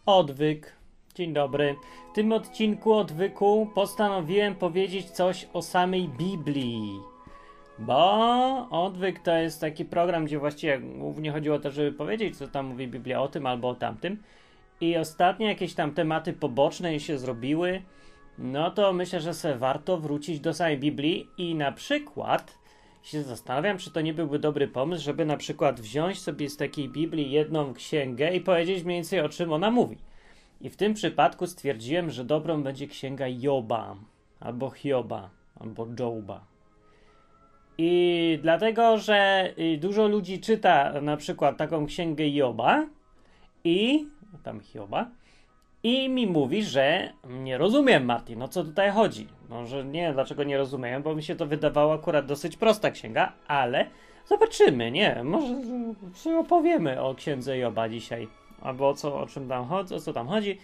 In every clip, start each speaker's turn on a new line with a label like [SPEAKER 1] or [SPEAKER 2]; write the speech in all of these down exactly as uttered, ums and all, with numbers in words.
[SPEAKER 1] Odwyk. Dzień dobry. W tym odcinku Odwyku postanowiłem powiedzieć coś o samej Biblii. Bo Odwyk to jest taki program, gdzie właściwie głównie chodziło o to, żeby powiedzieć, co tam mówi Biblia o tym albo o tamtym. I ostatnio jakieś tam tematy poboczne się zrobiły. No to myślę, że se warto wrócić do samej Biblii i na przykład się zastanawiam, czy to nie byłby dobry pomysł, żeby na przykład wziąć sobie z takiej Biblii jedną księgę i powiedzieć mniej więcej, o czym ona mówi. I w tym przypadku stwierdziłem, że dobrą będzie księga Joba, albo Hioba, albo Joba. I dlatego, że dużo ludzi czyta na przykład taką księgę Joba i tam Hioba i mi mówi, że nie rozumiem, Martin, o co tutaj chodzi. No, że nie wiem, dlaczego nie rozumiem, bo mi się to wydawało akurat dosyć prosta księga, ale zobaczymy, nie, może sobie opowiemy o księdze Joba dzisiaj, albo o, co, o czym tam chodzi, o co tam chodzi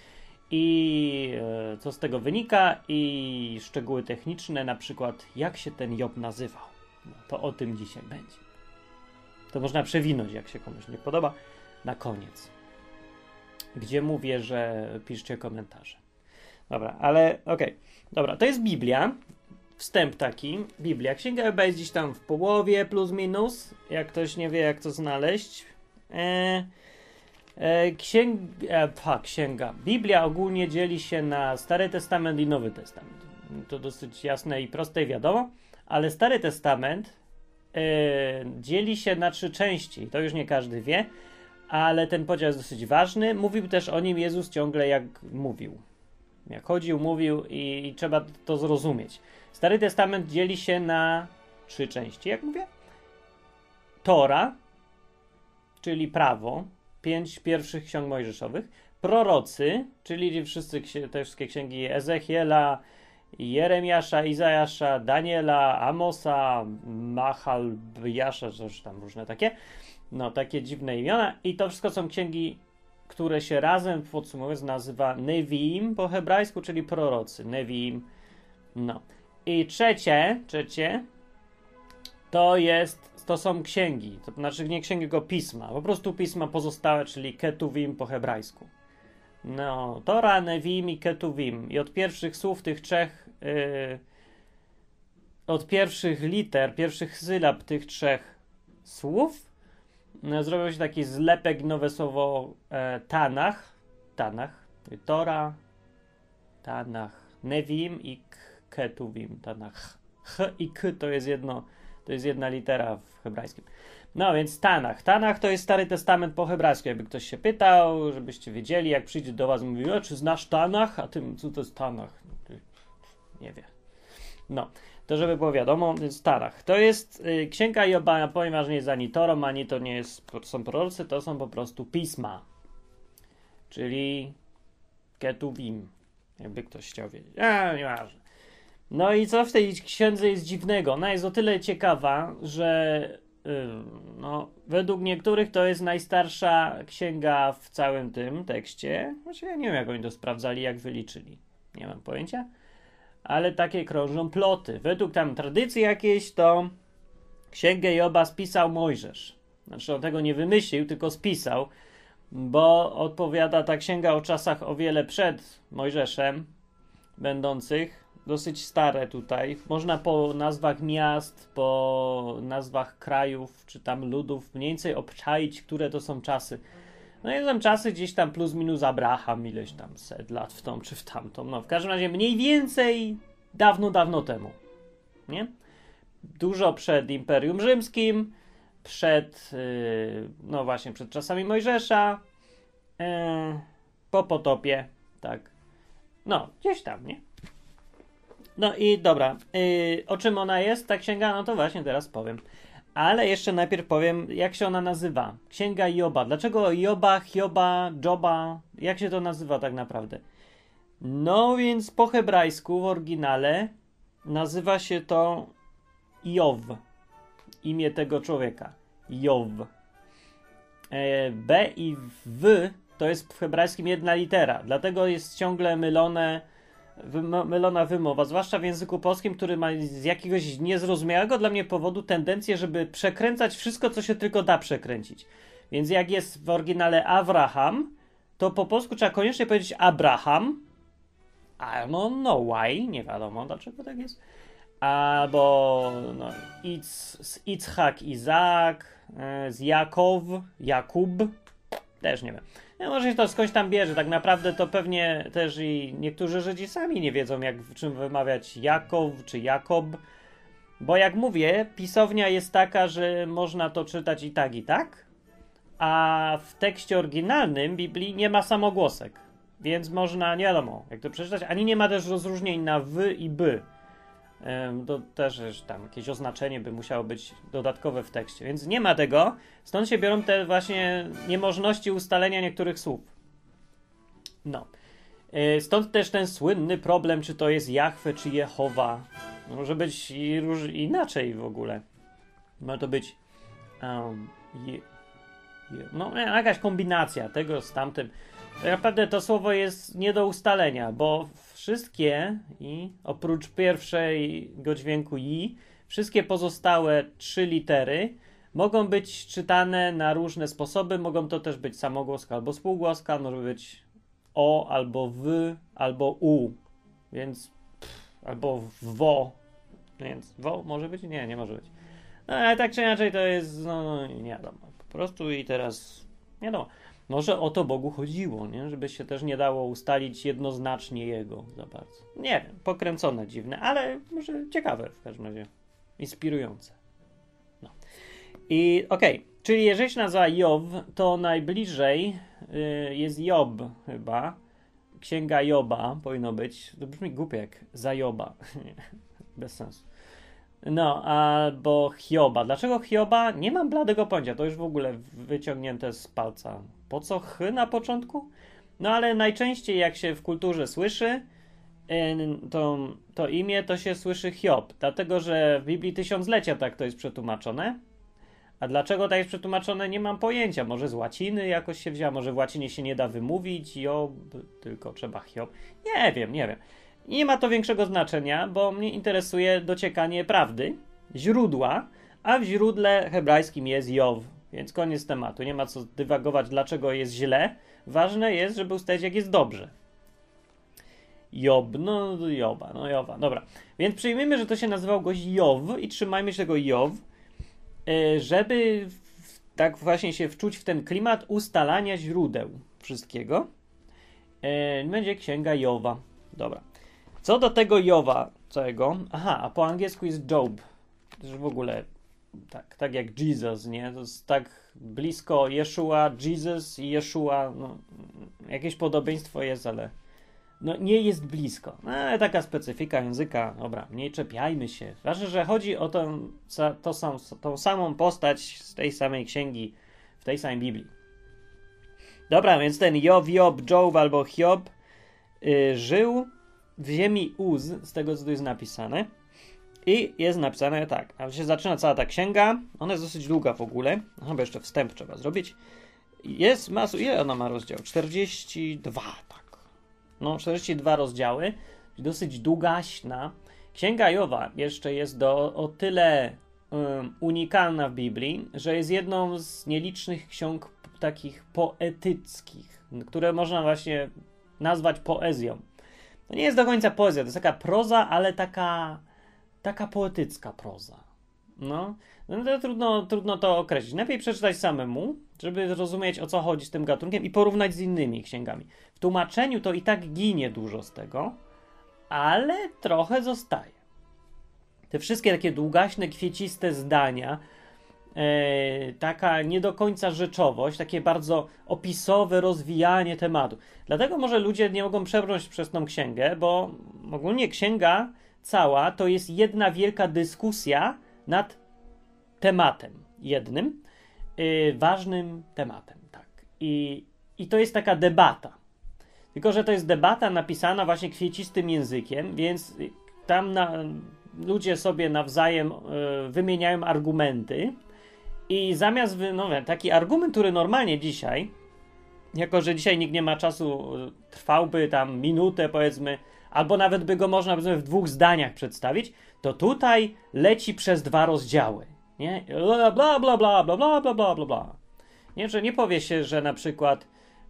[SPEAKER 1] i e, co z tego wynika i szczegóły techniczne, na przykład jak się ten Job nazywał. No, to o tym dzisiaj będzie. To można przewinąć, jak się komuś nie podoba, na koniec, gdzie mówię, że piszcie komentarze. Dobra, ale okej. Okay. Dobra, to jest Biblia. Wstęp taki. Biblia. Księga Joba jest gdzieś tam w połowie, plus minus. Jak ktoś nie wie, jak to znaleźć. E, e, księg, e, pa, księga. Biblia ogólnie dzieli się na Stary Testament i Nowy Testament. To dosyć jasne i proste i wiadomo. Ale Stary Testament e, dzieli się na trzy części. To już nie każdy wie. Ale ten podział jest dosyć ważny. Mówił też o nim Jezus ciągle, jak mówił. Jak chodził, mówił i, i trzeba to zrozumieć. Stary Testament dzieli się na trzy części, jak mówię. Tora, czyli prawo, pięć pierwszych ksiąg mojżeszowych. Prorocy, czyli wszyscy, te wszystkie księgi Ezechiela, Jeremiasza, Izajasza, Daniela, Amosa, Machalbiasza, coś tam różne takie. No, takie dziwne imiona. I to wszystko są księgi, które się razem podsumowując nazywa Neviim po hebrajsku, czyli prorocy. Neviim. No. I trzecie, trzecie to jest, to są księgi. To znaczy nie księgi, tylko pisma. Po prostu pisma pozostałe, czyli Ketuvim po hebrajsku. No, Tora, Neviim i Ketuvim. I od pierwszych słów tych trzech, yy, od pierwszych liter, pierwszych sylab tych trzech słów no, zrobił się taki zlepek, nowe słowo e, Tanach, Tanach, Tora, Tanach, Nevim i K, Ketuvim, Tanach. H i K to jest jedno, to jest jedna litera w hebrajskim. No więc Tanach. Tanach to jest Stary Testament po hebrajsku, jakby ktoś się pytał, żebyście wiedzieli, jak przyjdzie do was i mówi, o, czy znasz Tanach? A ty, co to jest Tanach? Nie wie. No. To żeby było wiadomo, więc Tanach. To jest y, księga Joba, ponieważ nie jest ani Torą, ani to nie jest, to są prorocy, to są po prostu pisma. Czyli Ketuvim. Jakby ktoś chciał wiedzieć. A, nieważne. No i co w tej księdze jest dziwnego? Ona jest o tyle ciekawa, że y, no, według niektórych to jest najstarsza księga w całym tym tekście. Znaczy ja nie wiem, jak oni to sprawdzali, jak wyliczyli. Nie mam pojęcia. Ale takie krążą ploty. Według tam tradycji jakiejś to księgę Joba spisał Mojżesz. Znaczy on tego nie wymyślił, tylko spisał, bo odpowiada ta księga o czasach o wiele przed Mojżeszem, będących dosyć stare tutaj. Można po nazwach miast, po nazwach krajów, czy tam ludów mniej więcej obczaić, które to są czasy. No i są czasy gdzieś tam plus minus Abraham, ileś tam set lat w tą czy w tamtą. No w każdym razie mniej więcej dawno, dawno temu. Nie? Dużo przed Imperium Rzymskim, przed, yy, no właśnie, przed czasami Mojżesza, yy, po potopie, tak. No, gdzieś tam, nie? No i dobra, yy, o czym ona jest, ta księga? No to właśnie teraz powiem. Ale jeszcze najpierw powiem, jak się ona nazywa. Księga Joba. Dlaczego Joba, Hioba, Joba? Jak się to nazywa tak naprawdę? No więc po hebrajsku w oryginale nazywa się to Jow. Imię tego człowieka. Jow. E, B i W to jest w hebrajskim jedna litera. Dlatego jest ciągle mylone Wymo- mylona wymowa, zwłaszcza w języku polskim, który ma z jakiegoś niezrozumiałego dla mnie powodu tendencję, żeby przekręcać wszystko, co się tylko da przekręcić. Więc jak jest w oryginale Abraham, to po polsku trzeba koniecznie powiedzieć Abraham. I don't know why, nie wiadomo dlaczego tak jest. Albo no, Ic, Ichak, Izaak, z Jakow, Jakub, też nie wiem. No, może się to skądś tam bierze, tak naprawdę to pewnie też i niektórzy Żydzi sami nie wiedzą, jak w czym wymawiać Jakow czy Jakob, bo jak mówię, pisownia jest taka, że można to czytać i tak, i tak, a w tekście oryginalnym Biblii nie ma samogłosek, więc można, nie wiadomo, jak to przeczytać, ani nie ma też rozróżnień na w i by. To też tam jakieś oznaczenie by musiało być dodatkowe w tekście, więc nie ma tego, stąd się biorą te właśnie niemożności ustalenia niektórych słów. No. Stąd też ten słynny problem, czy to jest Jahwe, czy Jehowa. Może być i róż, inaczej w ogóle. Może to być um, je, je, no jakaś kombinacja tego z tamtym. Tak naprawdę to słowo jest nie do ustalenia, bo wszystkie i oprócz pierwszego dźwięku i, wszystkie pozostałe trzy litery mogą być czytane na różne sposoby. Mogą to też być samogłoska albo spółgłoska, może być o, albo w, albo u, więc pff, albo wo, więc wo może być? Nie, nie może być. No ale tak czy inaczej to jest, no, no nie wiadomo, po prostu i teraz nie wiadomo. Może o to Bogu chodziło, nie? Żeby się też nie dało ustalić jednoznacznie Jego za bardzo. Nie wiem, pokręcone, dziwne, ale może ciekawe w każdym razie. Inspirujące. No. I okej, okay. Czyli jeżeli się nazywa Job, to najbliżej y, jest Job chyba. Księga Joba powinno być. To brzmi głupio jak za Joba. Bez sensu. No, albo Hioba. Dlaczego Hioba? Nie mam bladego pojęcia. To już w ogóle wyciągnięte z palca. Po co chy na początku? No ale najczęściej jak się w kulturze słyszy to, to imię, to się słyszy Hiob. Dlatego, że w Biblii Tysiąclecia tak to jest przetłumaczone. A dlaczego tak jest przetłumaczone? Nie mam pojęcia. Może z łaciny jakoś się wzięła. Może w łacinie się nie da wymówić Job, tylko trzeba Hiob. Nie wiem, nie wiem. Nie ma to większego znaczenia, bo mnie interesuje dociekanie prawdy, źródła, a w źródle hebrajskim jest Job, więc koniec tematu. Nie ma co dywagować, dlaczego jest źle. Ważne jest, żeby ustalić, jak jest dobrze. Job, no Joba, no Joba, dobra. Więc przyjmijmy, że to się nazywał gość Job i trzymajmy się tego Job, żeby tak właśnie się wczuć w ten klimat ustalania źródeł wszystkiego. Będzie księga Joba. Dobra. Co do tego Joba całego, aha, a po angielsku jest Job, też w ogóle tak, tak jak Jesus, nie, to jest tak blisko Jeszua, Jesus i Jeszua, no, jakieś podobieństwo jest, ale no nie jest blisko, no, ale taka specyfika języka, dobra, nie czepiajmy się, ważne, że chodzi o tą, to sam, tą samą postać z tej samej księgi, w tej samej Biblii. Dobra, więc ten Job, Job, Job albo Hiob yy, żył w ziemi Uz, z tego co tu jest napisane. I jest napisane tak. A się zaczyna cała ta księga. Ona jest dosyć długa w ogóle. Chyba jeszcze wstęp trzeba zrobić. Jest masu. Ile ona ma rozdział? czterdzieści dwa, tak. No, czterdzieści dwa rozdziały. Dosyć długaśna. Księga Joba jeszcze jest do, o tyle um, unikalna w Biblii, że jest jedną z nielicznych ksiąg takich poetyckich, które można właśnie nazwać poezją. To nie jest do końca poezja, to jest taka proza, ale taka, taka poetycka proza. No, no to trudno, trudno to określić. Lepiej przeczytać samemu, żeby zrozumieć, o co chodzi z tym gatunkiem i porównać z innymi księgami. W tłumaczeniu to i tak ginie dużo z tego, ale trochę zostaje. Te wszystkie takie długaśne, kwieciste zdania, e, taka nie do końca rzeczowość, takie bardzo opisowe rozwijanie tematu. Dlatego może ludzie nie mogą przebrnąć przez tą księgę, bo ogólnie księga cała to jest jedna wielka dyskusja nad tematem jednym, yy, ważnym tematem, tak. I, I to jest taka debata. Tylko że to jest debata napisana właśnie kwiecistym językiem, więc tam na, ludzie sobie nawzajem yy, wymieniają argumenty i zamiast, wy, no, taki argument, który normalnie dzisiaj, jako że dzisiaj nikt nie ma czasu, trwałby tam minutę powiedzmy, albo nawet by go można powiedzmy w dwóch zdaniach przedstawić, to tutaj leci przez dwa rozdziały. Nie? Bla, bla, bla, bla, bla, bla, bla, bla, bla, bla. Nie, że nie powie się, że na przykład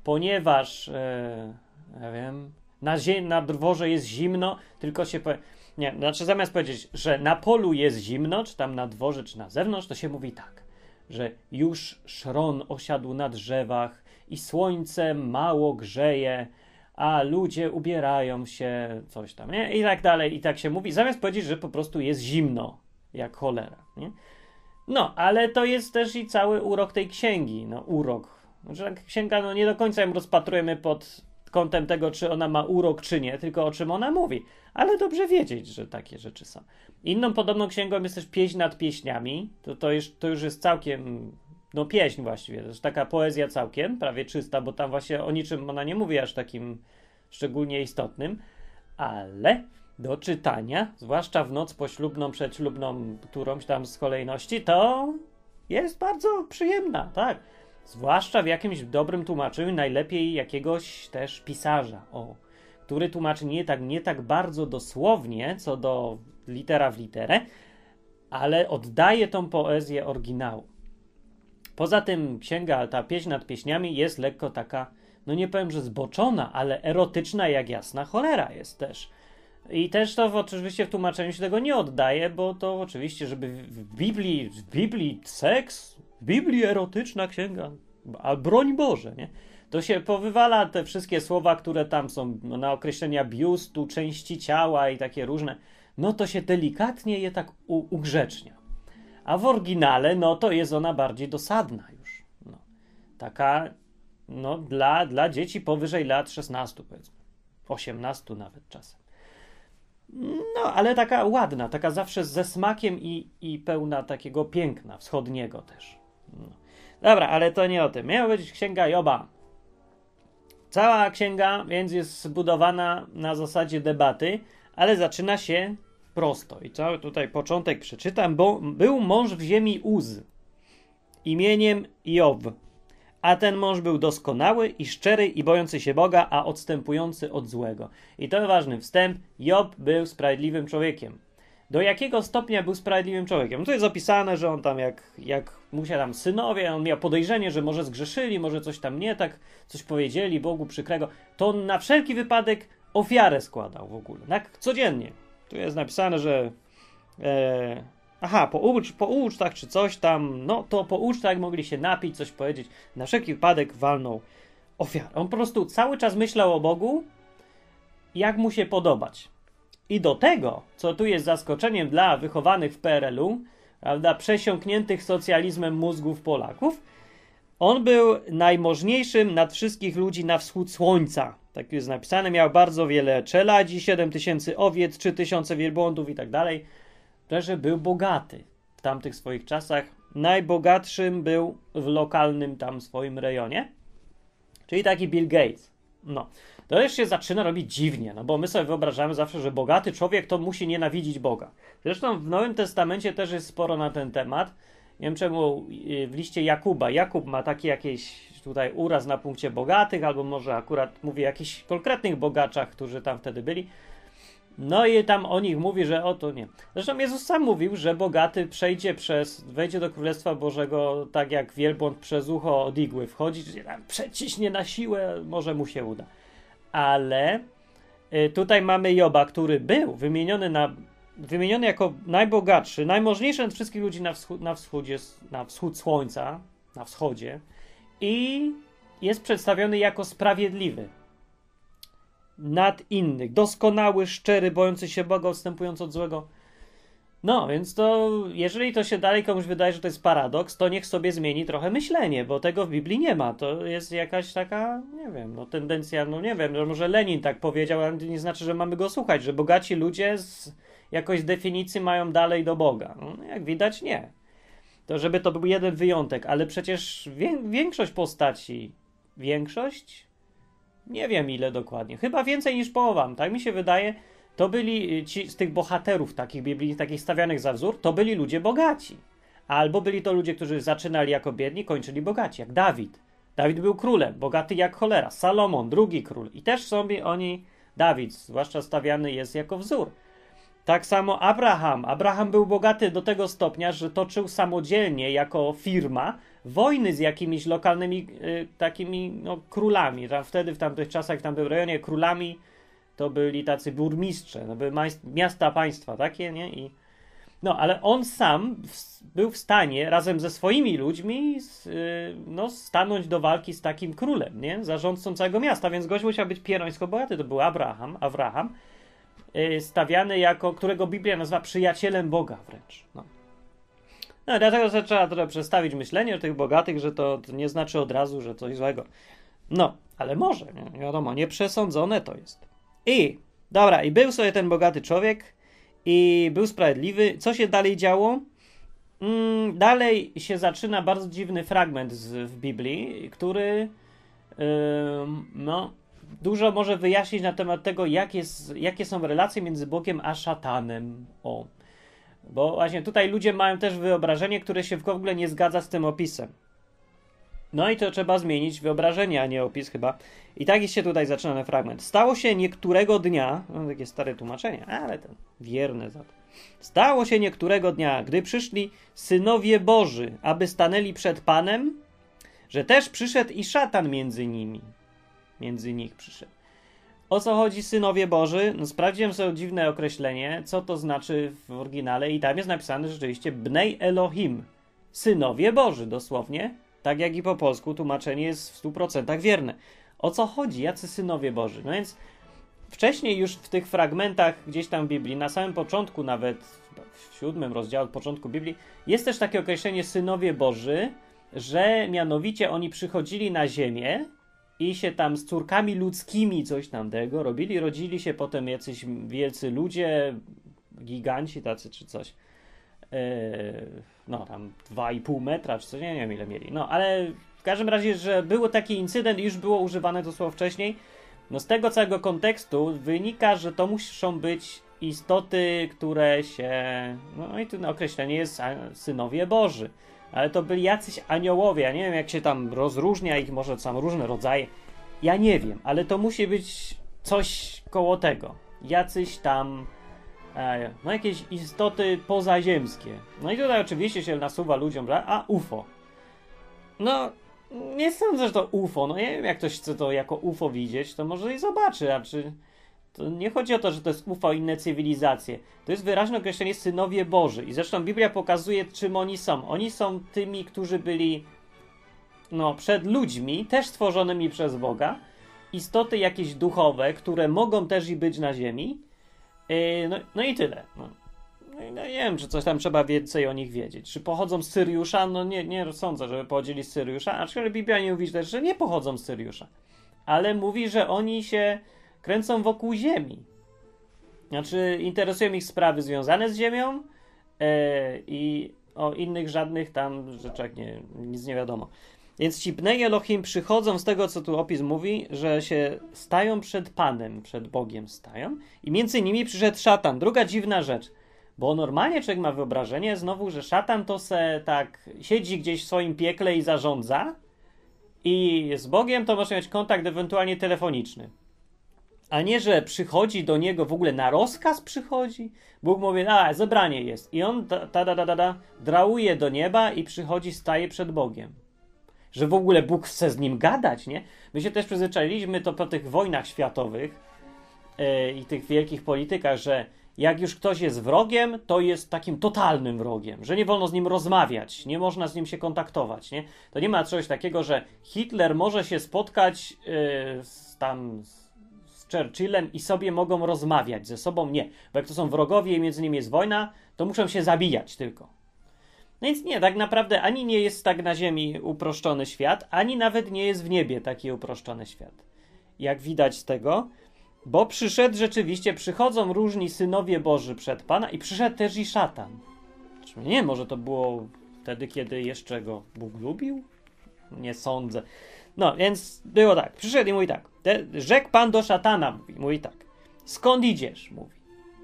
[SPEAKER 1] ponieważ e, ja wiem, na, zie- na dworze jest zimno, tylko się powie... Nie, znaczy zamiast powiedzieć, że na polu jest zimno, czy tam na dworze, czy na zewnątrz, to się mówi tak, że już szron osiadł na drzewach i słońce mało grzeje, a ludzie ubierają się, coś tam, nie? I tak dalej, i tak się mówi, zamiast powiedzieć, że po prostu jest zimno, jak cholera, nie? No, ale to jest też i cały urok tej księgi, no urok. Znaczy, księga, no nie do końca ją rozpatrujemy pod kątem tego, czy ona ma urok, czy nie, tylko o czym ona mówi. Ale dobrze wiedzieć, że takie rzeczy są. Inną podobną księgą jest też Pieśń nad pieśniami. To, to, już, to już jest całkiem, no pieśń właściwie, to jest taka poezja całkiem, prawie czysta, bo tam właśnie o niczym ona nie mówi aż takim szczególnie istotnym, ale do czytania, zwłaszcza w noc poślubną, przedślubną, którąś tam z kolejności, to jest bardzo przyjemna, tak. Zwłaszcza w jakimś dobrym tłumaczeniu, najlepiej jakiegoś też pisarza, o, który tłumaczy nie tak, nie tak bardzo dosłownie, co do litera w literę, ale oddaje tą poezję oryginału. Poza tym księga, ta Pieśń nad pieśniami jest lekko taka, no nie powiem, że zboczona, ale erotyczna jak jasna cholera jest też. I też to w, oczywiście w tłumaczeniu się tego nie oddaje, bo to oczywiście, żeby w, w Biblii, w Biblii seks, w Biblii erotyczna księga, a broń Boże, nie? To się powywala te wszystkie słowa, które tam są no, na określenia biustu, części ciała i takie różne, no to się delikatnie je tak u, ugrzecznia. A w oryginale, no to jest ona bardziej dosadna już. No, taka, no dla, dla dzieci powyżej lat szesnastu, powiedzmy, osiemnastu nawet czasem. No, ale taka ładna, taka zawsze ze smakiem i, i pełna takiego piękna, wschodniego też. No. Dobra, ale to nie o tym. Miała być księga Joba. Cała księga więc jest zbudowana na zasadzie debaty, ale zaczyna się prosto. I cały tutaj początek przeczytam, bo był mąż w ziemi Uz imieniem Job. A ten mąż był doskonały i szczery i bojący się Boga, a odstępujący od złego. I to ważny wstęp. Job był sprawiedliwym człowiekiem. Do jakiego stopnia był sprawiedliwym człowiekiem? No tu jest opisane, że on tam jak, jak mu się tam synowie, on miał podejrzenie, że może zgrzeszyli, może coś tam nie tak, coś powiedzieli Bogu przykrego. To on na wszelki wypadek ofiarę składał w ogóle. Tak? Codziennie. Tu jest napisane, że e, aha, po, ucz, po ucztach czy coś tam, no to po ucztach mogli się napić, coś powiedzieć. Na wszelki wypadek walnął ofiarę. On po prostu cały czas myślał o Bogu, jak mu się podobać. I do tego, co tu jest zaskoczeniem dla wychowanych w P R L u, prawda, przesiąkniętych socjalizmem mózgów Polaków, on był najmożniejszym nad wszystkich ludzi na wschód słońca. Tak jest napisane, miał bardzo wiele czeladzi, siedem tysięcy owiec, trzy tysiące wielbłądów i tak dalej. Że był bogaty w tamtych swoich czasach. Najbogatszym był w lokalnym tam swoim rejonie. Czyli taki Bill Gates. No. To już się zaczyna robić dziwnie, no bo my sobie wyobrażamy zawsze, że bogaty człowiek to musi nienawidzić Boga. Zresztą w Nowym Testamencie też jest sporo na ten temat. Nie wiem czemu w liście Jakuba. Jakub ma taki jakiś tutaj uraz na punkcie bogatych, albo może akurat mówi o jakichś konkretnych bogaczach, którzy tam wtedy byli. No i tam o nich mówi, że o to nie. Zresztą Jezus sam mówił, że bogaty przejdzie przez, wejdzie do Królestwa Bożego tak jak wielbłąd przez ucho od igły wchodzi, że tam przeciśnie na siłę, może mu się uda. Ale y, tutaj mamy Joba, który był wymieniony, na, wymieniony jako najbogatszy, najmożniejszy od wszystkich ludzi na, wschód, na, wschodzie, na wschód słońca, na wschodzie i jest przedstawiony jako sprawiedliwy nad innych, doskonały, szczery, bojący się Boga, odstępujący od złego. No, więc to, jeżeli to się dalej komuś wydaje, że to jest paradoks, to niech sobie zmieni trochę myślenie, bo tego w Biblii nie ma. To jest jakaś taka, nie wiem, no tendencja, no nie wiem, że może Lenin tak powiedział, ale to nie znaczy, że mamy go słuchać, że bogaci ludzie z jakoś definicji mają dalej do Boga. No, jak widać, nie. To żeby to był jeden wyjątek, ale przecież wię- większość postaci, większość? Nie wiem ile dokładnie, chyba więcej niż połowa, tak mi się wydaje, to byli ci z tych bohaterów takich biblijnych, takich stawianych za wzór, to byli ludzie bogaci. Albo byli to ludzie, którzy zaczynali jako biedni, kończyli bogaci, jak Dawid. Dawid był królem, bogaty jak cholera. Salomon, drugi król. I też sobie oni, Dawid, zwłaszcza stawiany jest jako wzór. Tak samo Abraham. Abraham był bogaty do tego stopnia, że toczył samodzielnie jako firma wojny z jakimiś lokalnymi y, takimi no, królami. Tam wtedy, w tamtych czasach, w tamtym rejonie królami to byli tacy burmistrze, no, były miasta, państwa takie, nie? I, no, ale on sam w, był w stanie razem ze swoimi ludźmi z, y, no, stanąć do walki z takim królem, nie? Zarządcą całego miasta, więc gość musiał być pierońsko bogaty. To był Abraham, Abraham y, stawiany jako, którego Biblia nazywa przyjacielem Boga wręcz. No. No, dlatego że trzeba trochę przestawić myślenie o tych bogatych, że to, to nie znaczy od razu, że coś złego. No, ale może, nie, nie wiadomo, nieprzesądzone to jest. I, dobra, i był sobie ten bogaty człowiek i był sprawiedliwy. Co się dalej działo? Mm, dalej się zaczyna bardzo dziwny fragment z, w Biblii, który yy, no, dużo może wyjaśnić na temat tego, jak jest, jakie są relacje między Bogiem a szatanem. O. Bo właśnie tutaj ludzie mają też wyobrażenie, które się w ogóle nie zgadza z tym opisem. No i to trzeba zmienić wyobrażenie, a nie opis chyba. I tak się tutaj zaczyna ten fragment. Stało się niektórego dnia, no takie stare tłumaczenie, ale ten wierne za to. Stało się niektórego dnia, gdy przyszli synowie Boży, aby stanęli przed Panem, że też przyszedł i szatan między nimi. Między nich przyszedł. O co chodzi synowie Boży? No sprawdziłem sobie dziwne określenie, co to znaczy w oryginale i tam jest napisane rzeczywiście Bnei Elohim. Synowie Boży, dosłownie. Tak jak i po polsku tłumaczenie jest w stu procentach wierne. O co chodzi? Jacy synowie Boży? No więc wcześniej już w tych fragmentach gdzieś tam w Biblii, na samym początku nawet, w siódmym rozdziale, od początku Biblii, jest też takie określenie synowie Boży, że mianowicie oni przychodzili na ziemię i się tam z córkami ludzkimi coś tam tego robili, rodzili się potem jacyś wielcy ludzie, giganci tacy czy coś. Yy, no tam dwa i pół metra czy coś, nie, nie wiem ile mieli. No ale w każdym razie, że był taki incydent i już było używane to słowo wcześniej. No z tego całego kontekstu wynika, że to muszą być istoty, które się... No i tu określenie jest synowie Boży. Ale to byli jacyś aniołowie. Ja nie wiem, jak się tam rozróżnia ich, może są różne rodzaje. Ja nie wiem, ale to musi być coś koło tego. Jacyś tam... E, no jakieś istoty pozaziemskie. No i tutaj oczywiście się nasuwa ludziom, że a U F O. No, nie sądzę, że to U F O. No nie wiem, jak ktoś chce to jako U F O widzieć, to może i zobaczy, a czy... To nie chodzi o to, że to jest U F O i inne cywilizacje. To jest wyraźne określenie synowie Boży. I zresztą Biblia pokazuje, czym oni są. Oni są tymi, którzy byli no, przed ludźmi, też stworzonymi przez Boga. Istoty jakieś duchowe, które mogą też i być na ziemi. Yy, no, no i tyle. No. No, nie wiem, czy coś tam trzeba więcej o nich wiedzieć. Czy pochodzą z Syriusza? No nie, nie sądzę, żeby pochodzili z Syriusza. Aczkolwiek Biblia nie mówi też, że nie pochodzą z Syriusza. Ale mówi, że oni się kręcą wokół Ziemi. Znaczy, interesują ich sprawy związane z Ziemią yy, i o innych żadnych tam rzeczach nie, nic nie wiadomo. Więc ci Bnei Elohim przychodzą z tego, co tu opis mówi, że się stają przed Panem, przed Bogiem stają i między nimi przyszedł szatan. Druga dziwna rzecz, bo normalnie człowiek ma wyobrażenie znowu, że szatan to se tak siedzi gdzieś w swoim piekle i zarządza i z Bogiem to może mieć kontakt ewentualnie telefoniczny. A nie, że przychodzi do niego w ogóle na rozkaz przychodzi. Bóg mówi, a zebranie jest. I on ta, ta, ta, ta, ta, drauje do nieba i przychodzi, staje przed Bogiem. Że w ogóle Bóg chce z nim gadać, nie? My się też przyzwyczailiśmy to po tych wojnach światowych yy, i tych wielkich politykach, że jak już ktoś jest wrogiem, to jest takim totalnym wrogiem, że nie wolno z nim rozmawiać, nie można z nim się kontaktować, nie? To nie ma czegoś takiego, że Hitler może się spotkać yy, z tam z Churchillem i sobie mogą rozmawiać ze sobą, nie. Bo jak to są wrogowie i między nimi jest wojna, to muszą się zabijać tylko. No więc nie, tak naprawdę ani nie jest tak na ziemi uproszczony świat, ani nawet nie jest w niebie taki uproszczony świat. Jak widać z tego, bo przyszedł rzeczywiście, przychodzą różni synowie Boży przed Pana i przyszedł też i szatan. Nie, może to było wtedy, kiedy jeszcze go Bóg lubił? Nie sądzę. No, więc było tak. Przyszedł i mówi tak. Rzekł Pan do szatana, mówi, mówi tak. Skąd idziesz? Mówi.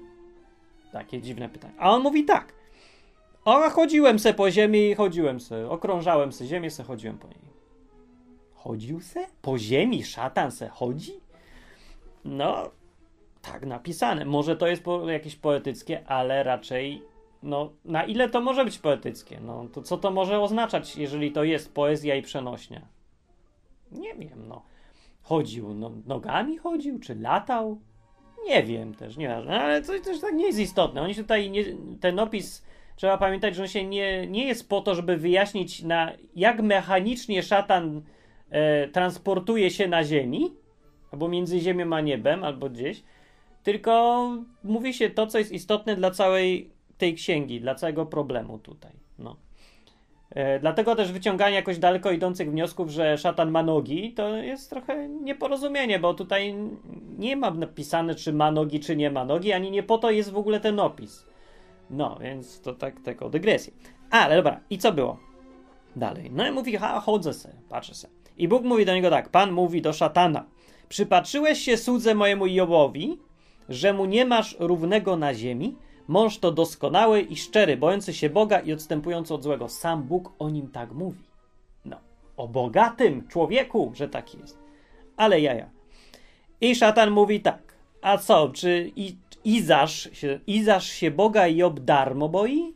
[SPEAKER 1] Takie dziwne pytanie. A on mówi tak. O, chodziłem se po ziemi, chodziłem se, okrążałem se ziemię, se chodziłem po niej. Chodził se? Po ziemi szatan se chodzi? No, tak napisane. Może to jest po, jakieś poetyckie, ale raczej, no, na ile to może być poetyckie? No, to co to może oznaczać, jeżeli to jest poezja i przenośnia? Nie wiem, no. Chodził, no, nogami chodził, czy latał? Nie wiem też, nieważne, ale to też tak nie jest istotne. Oni tutaj, nie, ten opis, trzeba pamiętać, że on się nie, nie jest po to, żeby wyjaśnić, na jak mechanicznie szatan e, transportuje się na ziemi, albo między ziemią a niebem, albo gdzieś, tylko mówi się to, co jest istotne dla całej tej księgi, dla całego problemu tutaj. No. E, dlatego też wyciąganie jakoś daleko idących wniosków, że szatan ma nogi, to jest trochę nieporozumienie, bo tutaj nie ma napisane, czy ma nogi, czy nie ma nogi, ani nie po to jest w ogóle ten opis. No, więc to tak, tylko dygresja. Ale dobra, i co było dalej? No i mówi, ha, chodzę se, patrzę se. I Bóg mówi do niego tak, Pan mówi do szatana, przypatrzyłeś się słudze mojemu Jobowi, że mu nie masz równego na ziemi, mąż to doskonały i szczery, bojący się Boga i odstępujący od złego. Sam Bóg o nim tak mówi. No, o bogatym człowieku, że tak jest. Ale jaja. I szatan mówi tak, a co, czy i, Izasz, się, Izasz się Boga i Job darmo boi?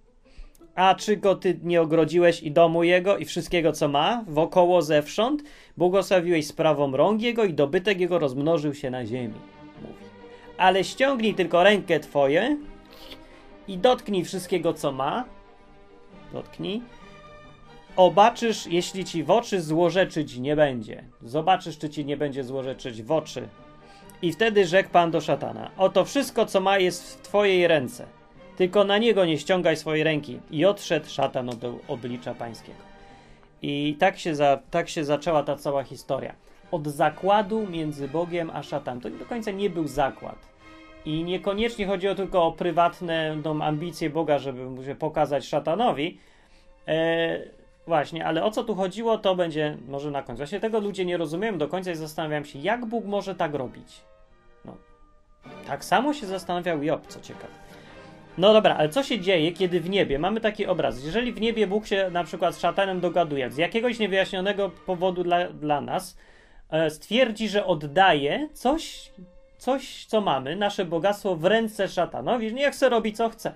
[SPEAKER 1] A czy go ty nie ogrodziłeś i domu jego i wszystkiego, co ma, wokoło zewsząd? Błogosławiłeś sprawą rąk jego i dobytek jego rozmnożył się na ziemi. Mówi. Ale ściągnij tylko rękę twoje i dotknij wszystkiego, co ma. Dotknij. Obaczysz, jeśli ci w oczy złorzeczyć nie będzie. Zobaczysz, czy ci nie będzie złorzeczyć w oczy. I wtedy rzekł Pan do szatana, oto wszystko, co ma, jest w twojej ręce. Tylko na niego nie ściągaj swojej ręki. I odszedł szatan od oblicza pańskiego. I tak się, za, tak się zaczęła ta cała historia. Od zakładu między Bogiem a szatanem. To do końca nie był zakład. I niekoniecznie chodziło tylko o prywatną ambicję Boga, żeby mu się pokazać szatanowi. E, właśnie, ale o co tu chodziło, to będzie może na końcu. Właśnie tego ludzie nie rozumieją do końca i zastanawiam się, jak Bóg może tak robić. No, tak samo się zastanawiał Job, co ciekawe. No dobra, ale co się dzieje, kiedy w niebie mamy taki obraz? Jeżeli w niebie Bóg się na przykład z szatanem dogaduje, z jakiegoś niewyjaśnionego powodu dla, dla nas, e, stwierdzi, że oddaje coś, coś, co mamy, nasze bogactwo w ręce szatanowi, niech se robi co chce.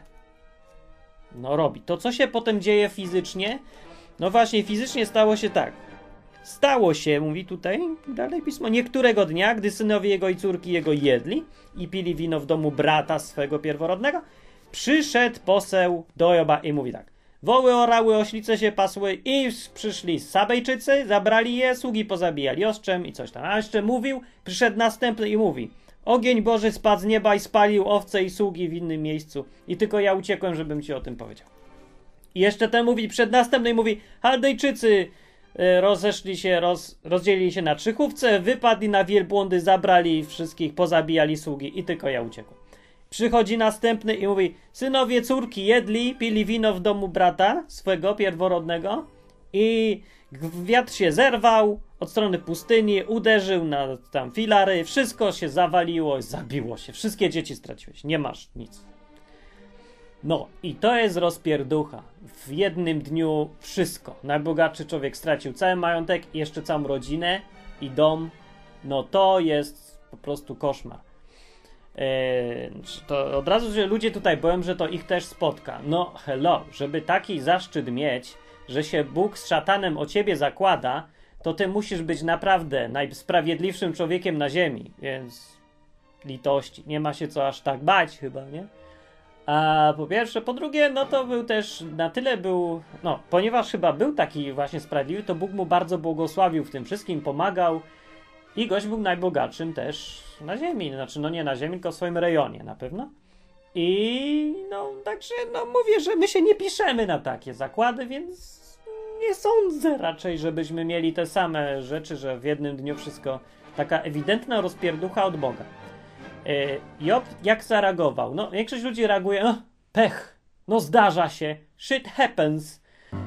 [SPEAKER 1] No robi. To co się potem dzieje fizycznie? No właśnie, fizycznie stało się tak. Stało się, mówi tutaj dalej pismo, niektórego dnia, gdy synowie jego i córki jego jedli i pili wino w domu brata swego pierworodnego, przyszedł poseł do Joba i mówi tak. Woły orały, oślice się pasły i przyszli Sabejczycy, zabrali je, sługi pozabijali ostrzem i coś tam. A jeszcze mówił, przyszedł następny i mówi. Ogień Boży spadł z nieba i spalił owce i sługi w innym miejscu. I tylko ja uciekłem, żebym ci o tym powiedział. I jeszcze ten mówi, przed następnym mówi, Chaldejczycy y, rozeszli się, roz, rozdzielili się na trzychówce, wypadli na wielbłądy, zabrali wszystkich, pozabijali sługi i tylko ja uciekłem. Przychodzi następny i mówi, synowie córki jedli, pili wino w domu brata swego pierworodnego i wiatr się zerwał od strony pustyni, uderzył na tam filary, wszystko się zawaliło, zabiło się, wszystkie dzieci straciłeś, nie masz nic. No i to jest rozpierducha. W jednym dniu wszystko. Najbogatszy człowiek stracił cały majątek, jeszcze całą rodzinę i dom. No to jest po prostu koszmar. Eee, to od razu, że ludzie tutaj boją, że to ich też spotka. No hello, żeby taki zaszczyt mieć, że się Bóg z szatanem o ciebie zakłada, to ty musisz być naprawdę najsprawiedliwszym człowiekiem na ziemi, więc litości. Nie ma się co aż tak bać chyba, nie? A po pierwsze, po drugie, no to był też, na tyle był, no, ponieważ chyba był taki właśnie sprawiedliwy, to Bóg mu bardzo błogosławił w tym wszystkim, pomagał i gość był najbogatszym też na ziemi, znaczy no nie na ziemi, tylko w swoim rejonie na pewno. I no, także, no mówię, że my się nie piszemy na takie zakłady, więc nie sądzę raczej, żebyśmy mieli te same rzeczy, że w jednym dniu wszystko, taka ewidentna rozpierducha od Boga. Job jak zareagował? No, większość ludzi reaguje, no, pech, no zdarza się, shit happens.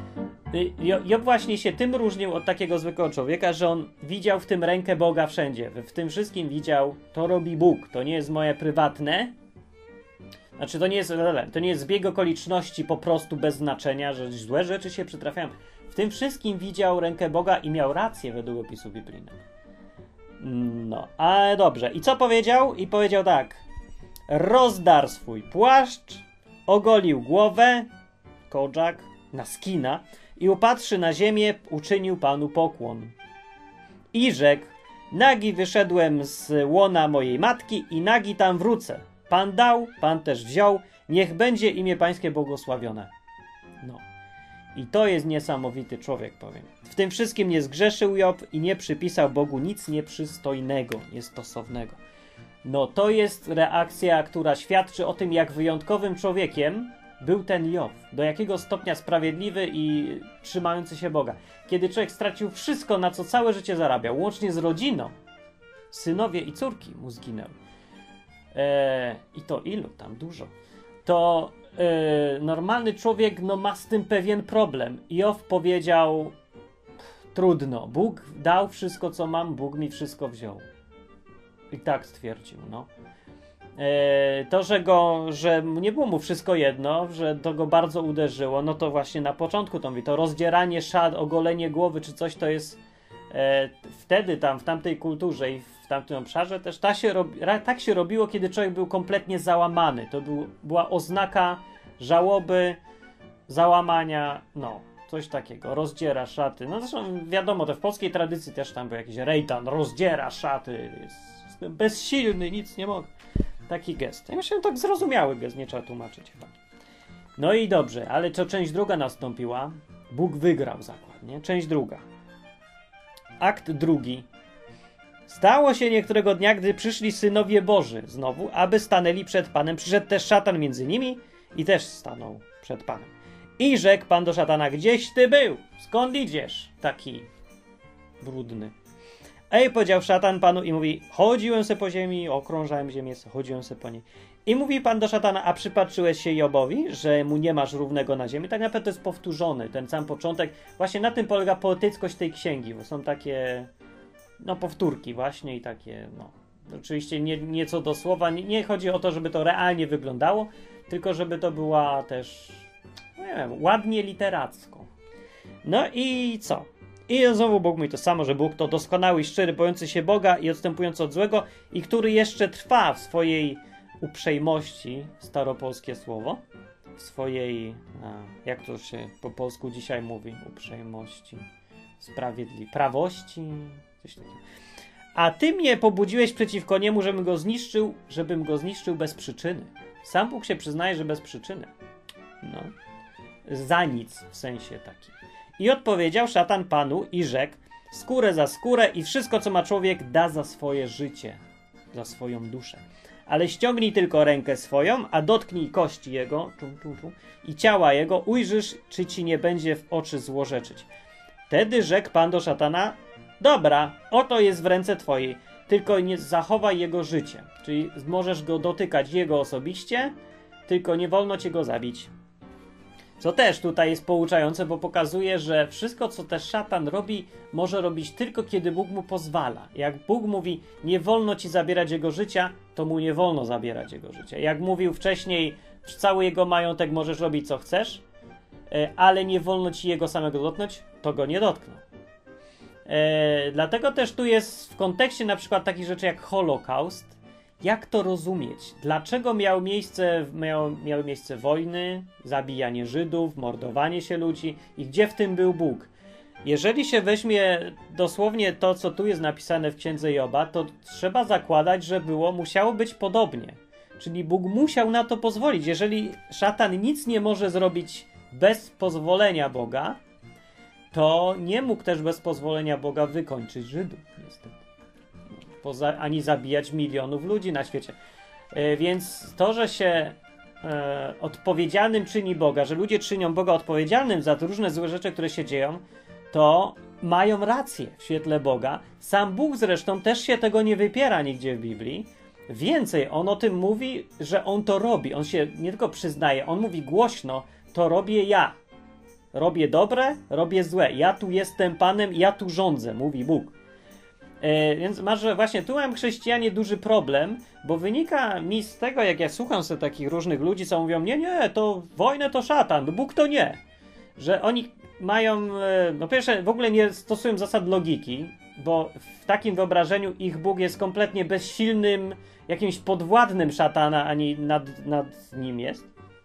[SPEAKER 1] Job właśnie się tym różnił od takiego zwykłego człowieka, że on widział w tym rękę Boga wszędzie. W tym wszystkim widział, to robi Bóg, to nie jest moje prywatne. Znaczy, to nie jest, to nie jest zbieg okoliczności po prostu bez znaczenia, że złe rzeczy się przytrafiają. W tym wszystkim widział rękę Boga i miał rację według opisu biblijnego. No, ale dobrze. I co powiedział? I powiedział tak. Rozdarł swój płaszcz, ogolił głowę, Kojak, na skina i upatrzy na ziemię, uczynił Panu pokłon. I rzekł, nagi wyszedłem z łona mojej matki i nagi tam wrócę. Pan dał, Pan też wziął, niech będzie imię Pańskie błogosławione. No. I to jest niesamowity człowiek, powiem. W tym wszystkim nie zgrzeszył Job i nie przypisał Bogu nic nieprzystojnego, niestosownego. No to jest reakcja, która świadczy o tym, jak wyjątkowym człowiekiem był ten Job. Do jakiego stopnia sprawiedliwy i trzymający się Boga. Kiedy człowiek stracił wszystko, na co całe życie zarabiał, łącznie z rodziną, synowie i córki mu zginęły. Eee, I to ilu tam? Dużo. To e, normalny człowiek no, ma z tym pewien problem. Job powiedział, trudno, Bóg dał wszystko, co mam, Bóg mi wszystko wziął. I tak stwierdził, no. E, to, że go, że nie było mu wszystko jedno, że to go bardzo uderzyło, no to właśnie na początku to mówi, to rozdzieranie szat, ogolenie głowy czy coś, to jest e, wtedy tam, w tamtej kulturze i w tamtym obszarze też ta się robi, tak się robiło, kiedy człowiek był kompletnie załamany. To był, była oznaka żałoby, załamania, no, coś takiego, rozdziera szaty. No zresztą wiadomo, to w polskiej tradycji też tam był jakiś rejtan, rozdziera szaty, jest, jestem bezsilny, nic nie mogę. Taki gest. Ja myślę, że tak zrozumiały gest, nie trzeba tłumaczyć chyba. No i dobrze, ale co część druga nastąpiła? Bóg wygrał zakład, nie? Część druga. Akt drugi. Stało się niektórego dnia, gdy przyszli synowie Boży znowu, aby stanęli przed Panem. Przyszedł też szatan między nimi i też stanął przed Panem. I rzekł Pan do szatana, gdzieś ty był? Skąd idziesz? Taki brudny. Ej, powiedział szatan Panu i mówi, chodziłem se po ziemi, okrążałem ziemię, chodziłem se po niej. I mówi Pan do szatana, a przypatrzyłeś się Jobowi, że mu nie masz równego na ziemi? Tak naprawdę to jest powtórzony, ten sam początek. Właśnie na tym polega poetyckość tej księgi, bo są takie, no, powtórki właśnie i takie, no. Oczywiście nie, nie co do słowa, nie, nie chodzi o to, żeby to realnie wyglądało, tylko żeby to była też, no nie wiem, ładnie literacko. No i co? I znowu Bóg mówi to samo, że Bóg to doskonały i szczery, bojący się Boga i odstępujący od złego i który jeszcze trwa w swojej uprzejmości, staropolskie słowo, w swojej, a, jak to się po polsku dzisiaj mówi, uprzejmości, sprawiedliwości, prawości, coś takiego. A ty mnie pobudziłeś przeciwko niemu, żebym go zniszczył, żebym go zniszczył bez przyczyny. Sam Bóg się przyznaje, że bez przyczyny. No. Za nic w sensie takim. I odpowiedział szatan Panu i rzekł, skórę za skórę i wszystko, co ma człowiek, da za swoje życie, za swoją duszę. Ale ściągnij tylko rękę swoją, a dotknij kości jego czu, czu, czu, i ciała jego, ujrzysz, czy ci nie będzie w oczy złorzeczyć. Wtedy rzekł Pan do szatana, dobra, oto jest w ręce twojej, tylko nie zachowaj jego życie. Czyli możesz go dotykać jego osobiście, tylko nie wolno cię go zabić. Co też tutaj jest pouczające, bo pokazuje, że wszystko, co też szatan robi, może robić tylko, kiedy Bóg mu pozwala. Jak Bóg mówi, nie wolno ci zabierać jego życia, to mu nie wolno zabierać jego życia. Jak mówił wcześniej, cały jego majątek możesz robić, co chcesz, ale nie wolno ci jego samego dotknąć, to go nie dotkną. E, dlatego też tu jest w kontekście na przykład takich rzeczy jak Holokaust, jak to rozumieć? Dlaczego miały miejsce, miało, miały miejsce wojny, zabijanie Żydów, mordowanie się ludzi i gdzie w tym był Bóg? Jeżeli się weźmie dosłownie to, co tu jest napisane w Księdze Joba, to trzeba zakładać, że było, musiało być podobnie. Czyli Bóg musiał na to pozwolić. Jeżeli szatan nic nie może zrobić bez pozwolenia Boga, to nie mógł też bez pozwolenia Boga wykończyć Żydów, niestety. Poza, ani zabijać milionów ludzi na świecie. E, więc to, że się e, odpowiedzialnym czyni Boga, że ludzie czynią Boga odpowiedzialnym za te różne złe rzeczy, które się dzieją, to mają rację w świetle Boga. Sam Bóg zresztą też się tego nie wypiera nigdzie w Biblii. Więcej, on o tym mówi, że on to robi. On się nie tylko przyznaje, on mówi głośno, to robię ja. Robię dobre, robię złe. Ja tu jestem Panem, ja tu rządzę, mówi Bóg. E, więc masz, że właśnie tu mam chrześcijanie duży problem, bo wynika mi z tego, jak ja słucham sobie takich różnych ludzi, co mówią, nie, nie, to wojnę to szatan, Bóg to nie. Że oni mają, e, no pierwsze, w ogóle nie stosują zasad logiki, bo w takim wyobrażeniu ich Bóg jest kompletnie bezsilnym, jakimś podwładnym szatana, ani nad, nad nim jest.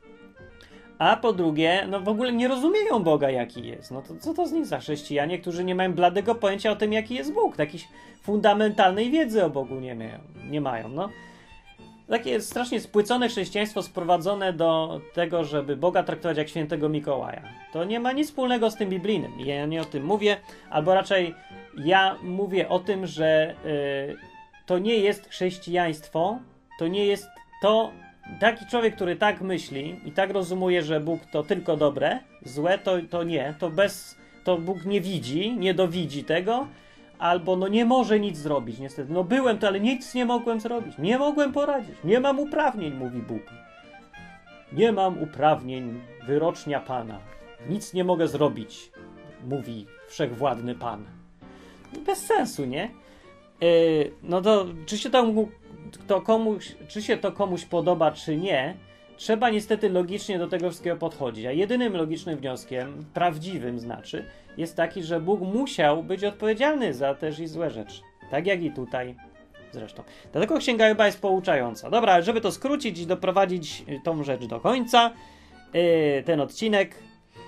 [SPEAKER 1] A po drugie, no w ogóle nie rozumieją Boga, jaki jest. No to co to z nich za chrześcijanie, którzy nie mają bladego pojęcia o tym, jaki jest Bóg. Jakiejś fundamentalnej wiedzy o Bogu nie mają. Nie mają no. Takie strasznie spłycone chrześcijaństwo sprowadzone do tego, żeby Boga traktować jak świętego Mikołaja. To nie ma nic wspólnego z tym biblijnym. Ja nie o tym mówię, albo raczej ja mówię o tym, że yy, to nie jest chrześcijaństwo, to nie jest to... Taki człowiek, który tak myśli i tak rozumuje, że Bóg to tylko dobre, złe to, to nie, to bez, to Bóg nie widzi, nie dowidzi tego, albo no nie może nic zrobić, niestety. No byłem to, ale nic nie mogłem zrobić, nie mogłem poradzić, nie mam uprawnień, mówi Bóg. Nie mam uprawnień, wyrocznia Pana, nic nie mogę zrobić, mówi wszechwładny Pan. Bez sensu, nie? Yy, no to, czy się to... To komuś, czy się to komuś podoba, czy nie, trzeba niestety logicznie do tego wszystkiego podchodzić. A jedynym logicznym wnioskiem, prawdziwym znaczy, jest taki, że Bóg musiał być odpowiedzialny za też i złe rzeczy. Tak jak i tutaj zresztą. Dlatego Księga Joba jest pouczająca. Dobra, ale żeby to skrócić i doprowadzić tą rzecz do końca, yy, ten odcinek,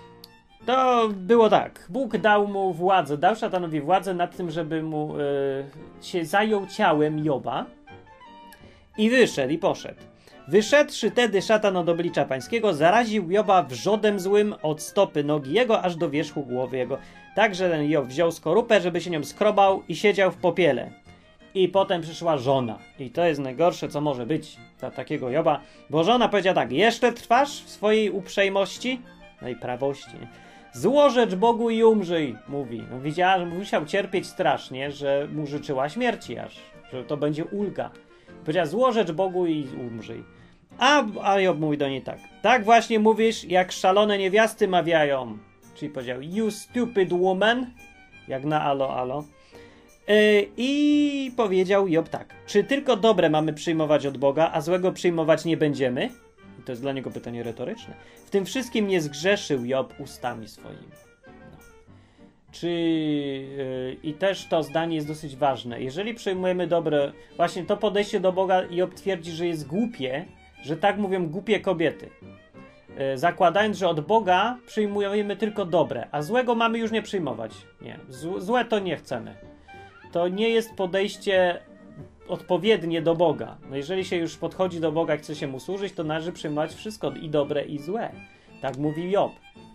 [SPEAKER 1] to było tak. Bóg dał mu władzę, dał szatanowi władzę nad tym, żeby mu yy, się zajął ciałem Joba. I wyszedł, i poszedł. Wyszedłszy tedy szatan od oblicza pańskiego, zaraził Joba wrzodem złym od stopy nogi jego, aż do wierzchu głowy jego. Także ten Job wziął skorupę, żeby się nią skrobał i siedział w popiele. I potem przyszła żona. I to jest najgorsze, co może być dla takiego Joba. Bo żona powiedziała tak, jeszcze trwasz w swojej uprzejmości? No i prawości. Złożecz Bogu i umrzyj, mówi. No, widziała, że musiał cierpieć strasznie, że mu życzyła śmierci aż. Że to będzie ulga. Powiedziała, złożecz Bogu i umrzyj. A, a Job mówi do niej tak. Tak właśnie mówisz, jak szalone niewiasty mawiają. Czyli powiedział, you stupid woman. Jak na alo, alo. Yy, I powiedział Job tak. Czy tylko dobre mamy przyjmować od Boga, a złego przyjmować nie będziemy? I to jest dla niego pytanie retoryczne. W tym wszystkim nie zgrzeszył Job ustami swoimi. Czy yy, i też to zdanie jest dosyć ważne. Jeżeli przyjmujemy dobre, właśnie to podejście do Boga Job twierdzi, że jest głupie, że tak mówią głupie kobiety. Yy, zakładając, że od Boga przyjmujemy tylko dobre, a złego mamy już nie przyjmować. Nie, Z- złe to nie chcemy. To nie jest podejście odpowiednie do Boga. No jeżeli się już podchodzi do Boga i chce się mu służyć, to należy przyjmować wszystko, i dobre, i złe. Tak mówi Job.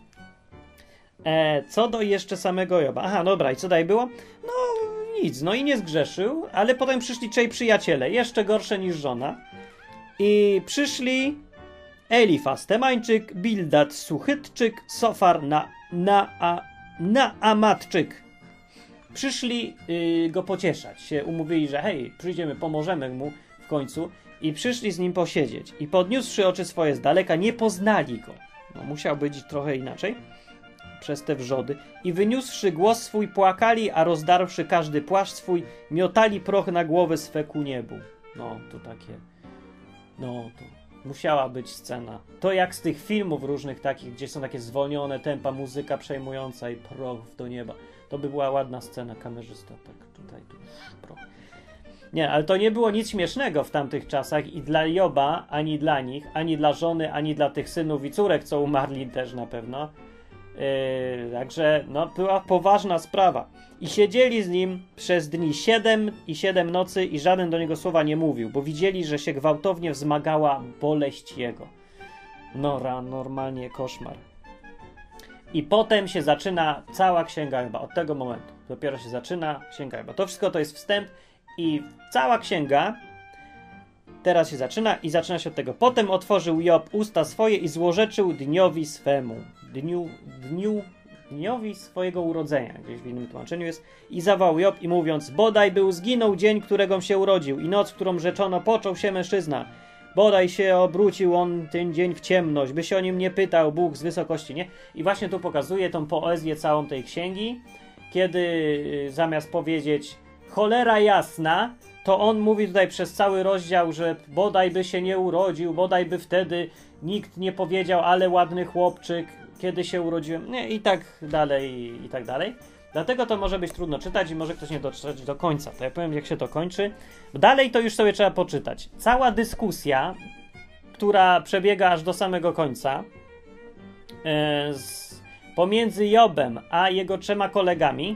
[SPEAKER 1] E, co do jeszcze samego Joba. Aha, dobra, i co dalej było? No nic, no i nie zgrzeszył, ale potem przyszli trzej przyjaciele, jeszcze gorsze niż żona. I przyszli Elifaz Temańczyk, Bildad Suchytczyk, Sofar na, na, a, Naamatczyk. Przyszli yy, go pocieszać, się umówili, że hej, przyjdziemy, pomożemy mu w końcu. I przyszli z nim posiedzieć. I podniósłszy oczy swoje z daleka, nie poznali go. No musiał być trochę inaczej. Przez te wrzody. I wyniósłszy głos swój, płakali, a rozdarwszy każdy płaszcz swój, miotali proch na głowę swe ku niebu. No, to takie... No, to musiała być scena. To jak z tych filmów różnych takich, gdzie są takie zwolnione tempa, muzyka przejmująca i proch do nieba. To by była ładna scena, kamerzysta. Tak, tutaj, tu, proch. Nie, ale to nie było nic śmiesznego w tamtych czasach i dla Joba, ani dla nich, ani dla żony, ani dla tych synów i córek, co umarli też na pewno. Yy, także no, była poważna sprawa. I siedzieli z nim przez dni siedem i siedem nocy i żaden do niego słowa nie mówił, bo widzieli, że się gwałtownie wzmagała boleść jego. Nora, normalnie koszmar. I potem się zaczyna cała Księga Joba. Od tego momentu dopiero się zaczyna Księga Joba. To wszystko to jest wstęp i cała księga teraz się zaczyna i zaczyna się od tego. Potem otworzył Job usta swoje i złorzeczył dniowi swemu. Dniu, dniu, dniowi swojego urodzenia. Gdzieś w innym tłumaczeniu jest. I zawołał Job i mówiąc, bodaj był zginął dzień, któregom się urodził i noc, którą rzeczono, począł się mężczyzna. Bodaj się obrócił on ten dzień w ciemność, by się o nim nie pytał Bóg z wysokości, nie? I właśnie tu pokazuje tą poezję całą tej księgi, kiedy zamiast powiedzieć cholera jasna, to on mówi tutaj przez cały rozdział, że bodaj by się nie urodził, bodaj by wtedy nikt nie powiedział, ale ładny chłopczyk, kiedy się urodziłem, nie, i tak dalej, i tak dalej. Dlatego to może być trudno czytać i może ktoś nie doczytać do końca. To ja powiem, jak się to kończy. Dalej to już sobie trzeba poczytać. Cała dyskusja, która przebiega aż do samego końca, e, z, pomiędzy Jobem a jego trzema kolegami,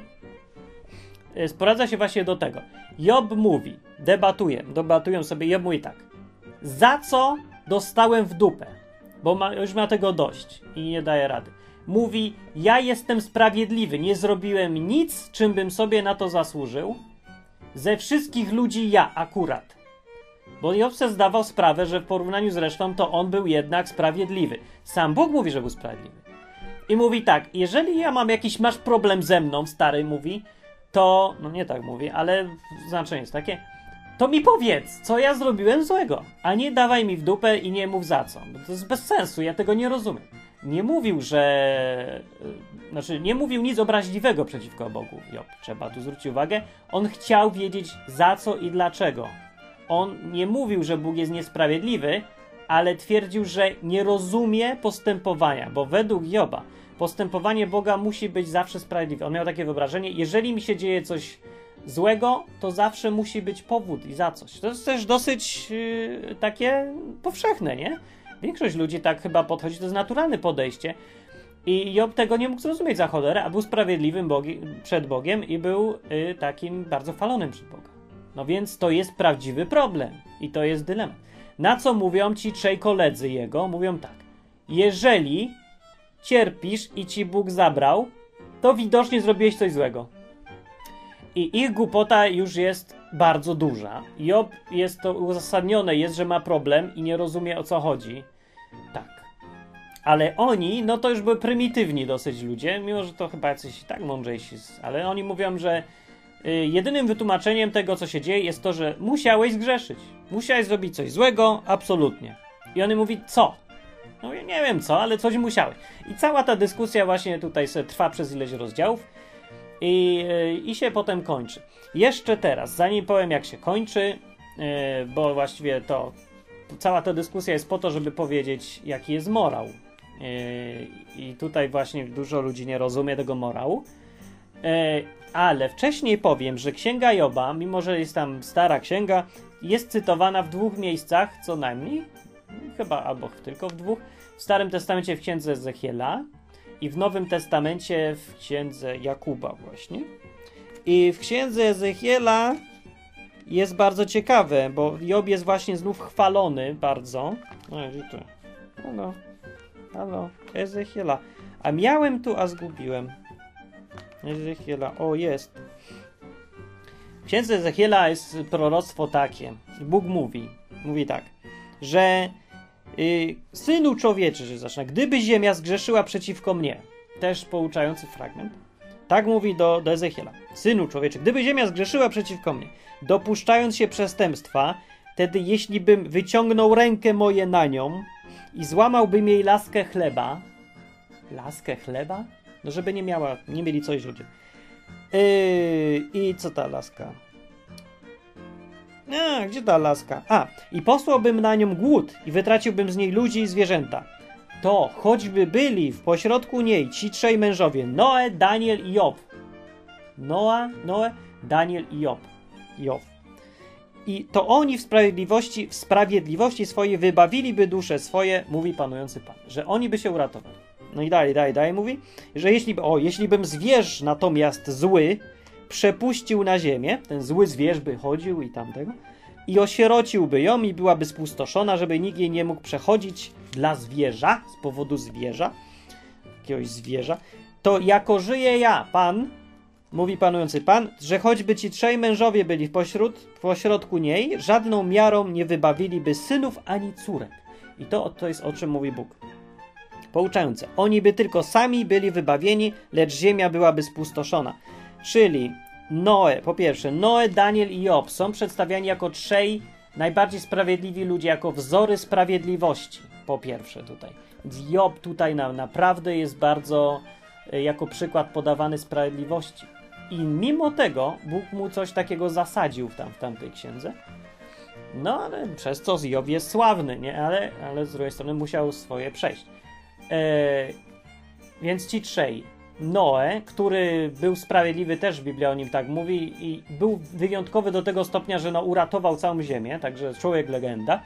[SPEAKER 1] e, sprowadza się właśnie do tego. Job mówi, debatuje, debatują sobie, Job mówi tak. Za co dostałem w dupę? Bo ma, już ma tego dość i nie daje rady. Mówi, ja jestem sprawiedliwy, nie zrobiłem nic, czym bym sobie na to zasłużył. Ze wszystkich ludzi ja akurat. Bo Job sobie zdawał sprawę, że w porównaniu z resztą to on był jednak sprawiedliwy. Sam Bóg mówi, że był sprawiedliwy. I mówi tak, jeżeli ja mam jakiś, masz problem ze mną, stary mówi, to, no nie tak mówi, ale znaczenie jest takie, to mi powiedz, co ja zrobiłem złego, a nie dawaj mi w dupę i nie mów za co. Bo to jest bez sensu, ja tego nie rozumiem. Nie mówił, że... Znaczy, nie mówił nic obraźliwego przeciwko Bogu, Job. Trzeba tu zwrócić uwagę. On chciał wiedzieć za co i dlaczego. On nie mówił, że Bóg jest niesprawiedliwy, ale twierdził, że nie rozumie postępowania, bo według Joba postępowanie Boga musi być zawsze sprawiedliwe. On miał takie wyobrażenie, jeżeli mi się dzieje coś złego, to zawsze musi być powód i za coś. To jest też dosyć yy, takie powszechne, nie? Większość ludzi tak chyba podchodzi, to jest naturalne podejście. I Job tego nie mógł zrozumieć za cholerę, a był sprawiedliwym Bogi, przed Bogiem i był y, takim bardzo chwalonym przed Boga. No więc to jest prawdziwy problem i to jest dylemat. Na co mówią ci trzej koledzy jego? Mówią tak. Jeżeli cierpisz i ci Bóg zabrał, to widocznie zrobiłeś coś złego. I ich głupota już jest bardzo duża. Job jest to uzasadnione, jest, że ma problem i nie rozumie, o co chodzi. Tak. Ale oni, no to już były prymitywni dosyć ludzie, mimo że to chyba jacyś tak mądrzejsi, ale oni mówią, że y, jedynym wytłumaczeniem tego, co się dzieje, jest to, że musiałeś zgrzeszyć. Musiałeś zrobić coś złego, absolutnie. I on mówi, co? No ja nie wiem co, ale coś musiałeś. I cała ta dyskusja właśnie tutaj sobie trwa przez ileś rozdziałów. I, I się potem kończy. Jeszcze teraz, zanim powiem jak się kończy, yy, bo właściwie to cała ta dyskusja jest po to, żeby powiedzieć jaki jest morał. Yy, I tutaj właśnie dużo ludzi nie rozumie tego morału. Yy, ale wcześniej powiem, że Księga Joba, mimo że jest tam stara księga, jest cytowana w dwóch miejscach co najmniej. Chyba albo tylko w dwóch. W Starym Testamencie w Księdze Ezechiela i w Nowym Testamencie w Księdze Jakuba właśnie. I w Księdze Ezechiela jest bardzo ciekawe, bo Job jest właśnie znów chwalony bardzo. No, gdzie to? Halo, halo, Ezechiela. A miałem tu, a zgubiłem. Ezechiela, o jest. W Księdze Ezechiela jest proroctwo takie. Bóg mówi, mówi tak, że Yy, synu człowieczy, że zaczyna, gdyby ziemia zgrzeszyła przeciwko mnie, też pouczający fragment, tak mówi do, do Ezechiela, synu człowieczy, gdyby ziemia zgrzeszyła przeciwko mnie, dopuszczając się przestępstwa, wtedy jeśli bym wyciągnął rękę moje na nią i złamałbym jej laskę chleba, laskę chleba? No żeby nie miała, nie mieli coś ludzie. Yy, I co ta laska? A, gdzie ta laska? A, i posłałbym na nią głód i wytraciłbym z niej ludzi i zwierzęta. To choćby byli w pośrodku niej ci trzej mężowie, Noe, Daniel i Job. Noa, Noe, Daniel i Job. Job. I to oni w sprawiedliwości, w sprawiedliwości swojej wybawiliby dusze swoje, mówi panujący Pan, że oni by się uratowali. No i dalej, dalej, dalej mówi, że jeśli, o, jeśli bym zwierz natomiast zły przepuścił na ziemię, ten zły zwierz by chodził i tamtego, i osierociłby ją i byłaby spustoszona, żeby nikt jej nie mógł przechodzić dla zwierza, z powodu zwierza, jakiegoś zwierza, to jako żyję ja, Pan, mówi panujący Pan, że choćby ci trzej mężowie byli w, pośród, w pośrodku niej, żadną miarą nie wybawiliby synów ani córek. I to, to jest o czym mówi Bóg. Pouczające. Oni by tylko sami byli wybawieni, lecz ziemia byłaby spustoszona. Czyli Noe, po pierwsze, Noe, Daniel i Job są przedstawiani jako trzej najbardziej sprawiedliwi ludzie, jako wzory sprawiedliwości. Po pierwsze tutaj. Job tutaj na, naprawdę jest bardzo y, jako przykład podawany sprawiedliwości. I mimo tego Bóg mu coś takiego zasadził w, tam, w tamtej księdze. No ale przez co Job jest sławny, nie? Ale, ale z drugiej strony musiał swoje przejść. E, więc ci trzej. Noe, który był sprawiedliwy, też Biblia o nim tak mówi, i był wyjątkowy do tego stopnia, że no, uratował całą ziemię, także człowiek legenda.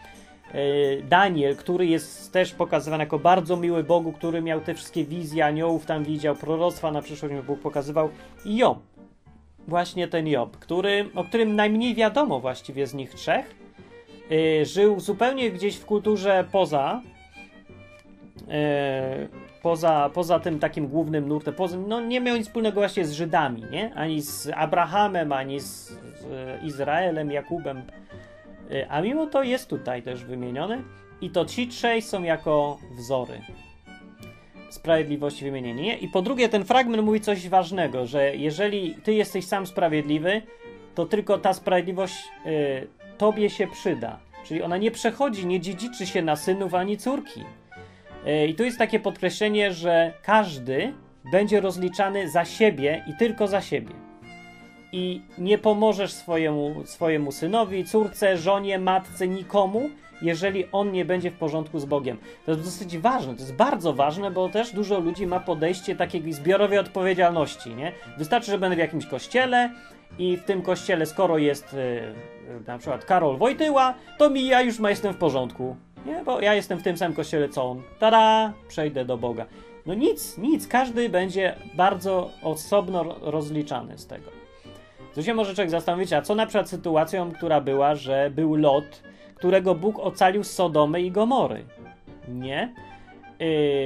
[SPEAKER 1] Daniel, który jest też pokazywany jako bardzo miły Bogu, który miał te wszystkie wizje aniołów, tam widział proroctwa, na przyszłość mu Bóg pokazywał. I Job, właśnie ten Job, który, o którym najmniej wiadomo właściwie z nich trzech, yy, żył zupełnie gdzieś w kulturze poza, yy, poza, poza tym takim głównym nurtem, poza, no nie miał nic wspólnego właśnie z Żydami, nie? Ani z Abrahamem, ani z, z Izraelem, Jakubem. A mimo to jest tutaj też wymieniony i to ci trzej są jako wzory sprawiedliwości wymienieni. Nie? I po drugie ten fragment mówi coś ważnego, że jeżeli ty jesteś sam sprawiedliwy, to tylko ta sprawiedliwość y, tobie się przyda. Czyli ona nie przechodzi, nie dziedziczy się na synów ani córki. Y, I tu jest takie podkreślenie, że każdy będzie rozliczany za siebie i tylko za siebie. I nie pomożesz swojemu, swojemu synowi, córce, żonie, matce, nikomu, jeżeli on nie będzie w porządku z Bogiem. To jest dosyć ważne, to jest bardzo ważne, bo też dużo ludzi ma podejście takiej zbiorowej odpowiedzialności, nie? Wystarczy, że będę w jakimś kościele i w tym kościele, skoro jest yy, na przykład Karol Wojtyła, to mi ja już ma jestem w porządku, nie? Bo ja jestem w tym samym kościele co on. Tada! Przejdę do Boga. No nic, nic, każdy będzie bardzo osobno rozliczany z tego. Tu się może człowiek zastanowić, a co na przykład sytuacją, która była, że był Lot, którego Bóg ocalił z Sodomy i Gomory. Nie? Yy,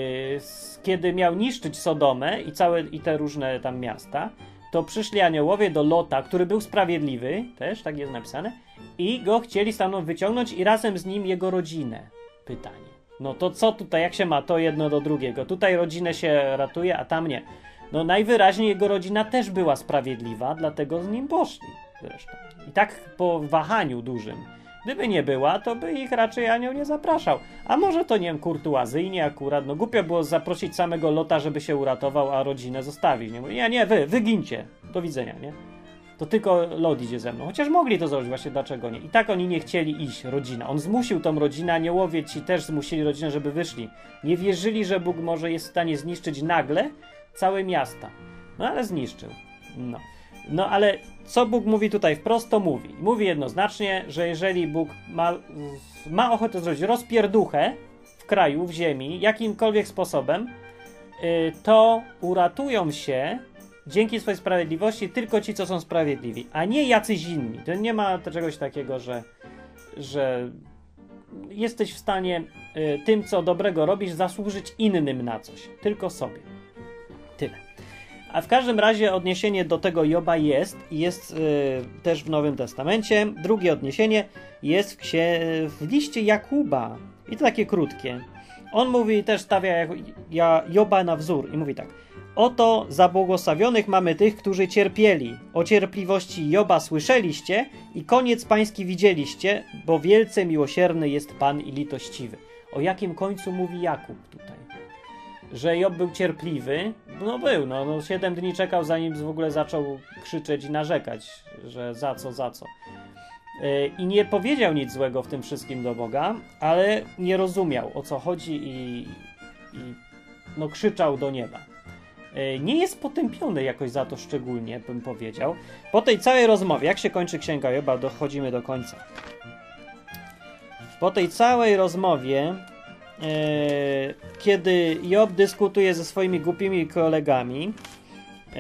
[SPEAKER 1] kiedy miał niszczyć Sodomę i całe i te różne tam miasta, to przyszli aniołowie do Lota, który był sprawiedliwy, też tak jest napisane, i go chcieli stamtąd wyciągnąć i razem z nim jego rodzinę. Pytanie. No to co tutaj, jak się ma to jedno do drugiego? Tutaj rodzinę się ratuje, a tam nie. No najwyraźniej jego rodzina też była sprawiedliwa, dlatego z nim poszli zresztą. I tak po wahaniu dużym. Gdyby nie była, to by ich raczej anioł nie zapraszał. A może to, nie wiem, kurtuazyjnie akurat. No głupio było zaprosić samego Lota, żeby się uratował, a rodzinę zostawić. Nie, nie, nie wy, wygincie. Do widzenia, nie? To tylko Lot idzie ze mną. Chociaż mogli to zrobić, właśnie dlaczego nie. I tak oni nie chcieli iść, rodzina. On zmusił tą rodzinę, aniołowie ci też zmusili rodzinę, żeby wyszli. Nie wierzyli, że Bóg może jest w stanie zniszczyć nagle całe miasta. No ale zniszczył. No. No ale co Bóg mówi tutaj wprost, to mówi. Mówi jednoznacznie, że jeżeli Bóg ma, ma ochotę zrobić rozpierduchę w kraju, w ziemi, jakimkolwiek sposobem, yy, to uratują się dzięki swojej sprawiedliwości tylko ci, co są sprawiedliwi, a nie jacyś inni. To nie ma czegoś takiego, że, że jesteś w stanie yy, tym, co dobrego robisz, zasłużyć innym na coś. Tylko sobie. Tyle. A w każdym razie odniesienie do tego Joba jest, jest yy, też w Nowym Testamencie. Drugie odniesienie jest w, ksie, w liście Jakuba. I to takie krótkie. On mówi, też stawia ja, Joba na wzór i mówi tak. Oto zabłogosławionych mamy tych, którzy cierpieli. O cierpliwości Joba słyszeliście i koniec pański widzieliście, bo wielce miłosierny jest Pan i litościwy. O jakim końcu mówi Jakub tutaj? Że Job był cierpliwy, no był, no, no siedem dni czekał, zanim w ogóle zaczął krzyczeć i narzekać, że za co, za co. Yy, I nie powiedział nic złego w tym wszystkim do Boga, ale nie rozumiał, o co chodzi i, i no, krzyczał do nieba. Yy, nie jest potępiony jakoś za to szczególnie, bym powiedział. Po tej całej rozmowie, jak się kończy Księga Joba, dochodzimy do końca. Po tej całej rozmowie, Yy, kiedy Job dyskutuje ze swoimi głupimi kolegami yy,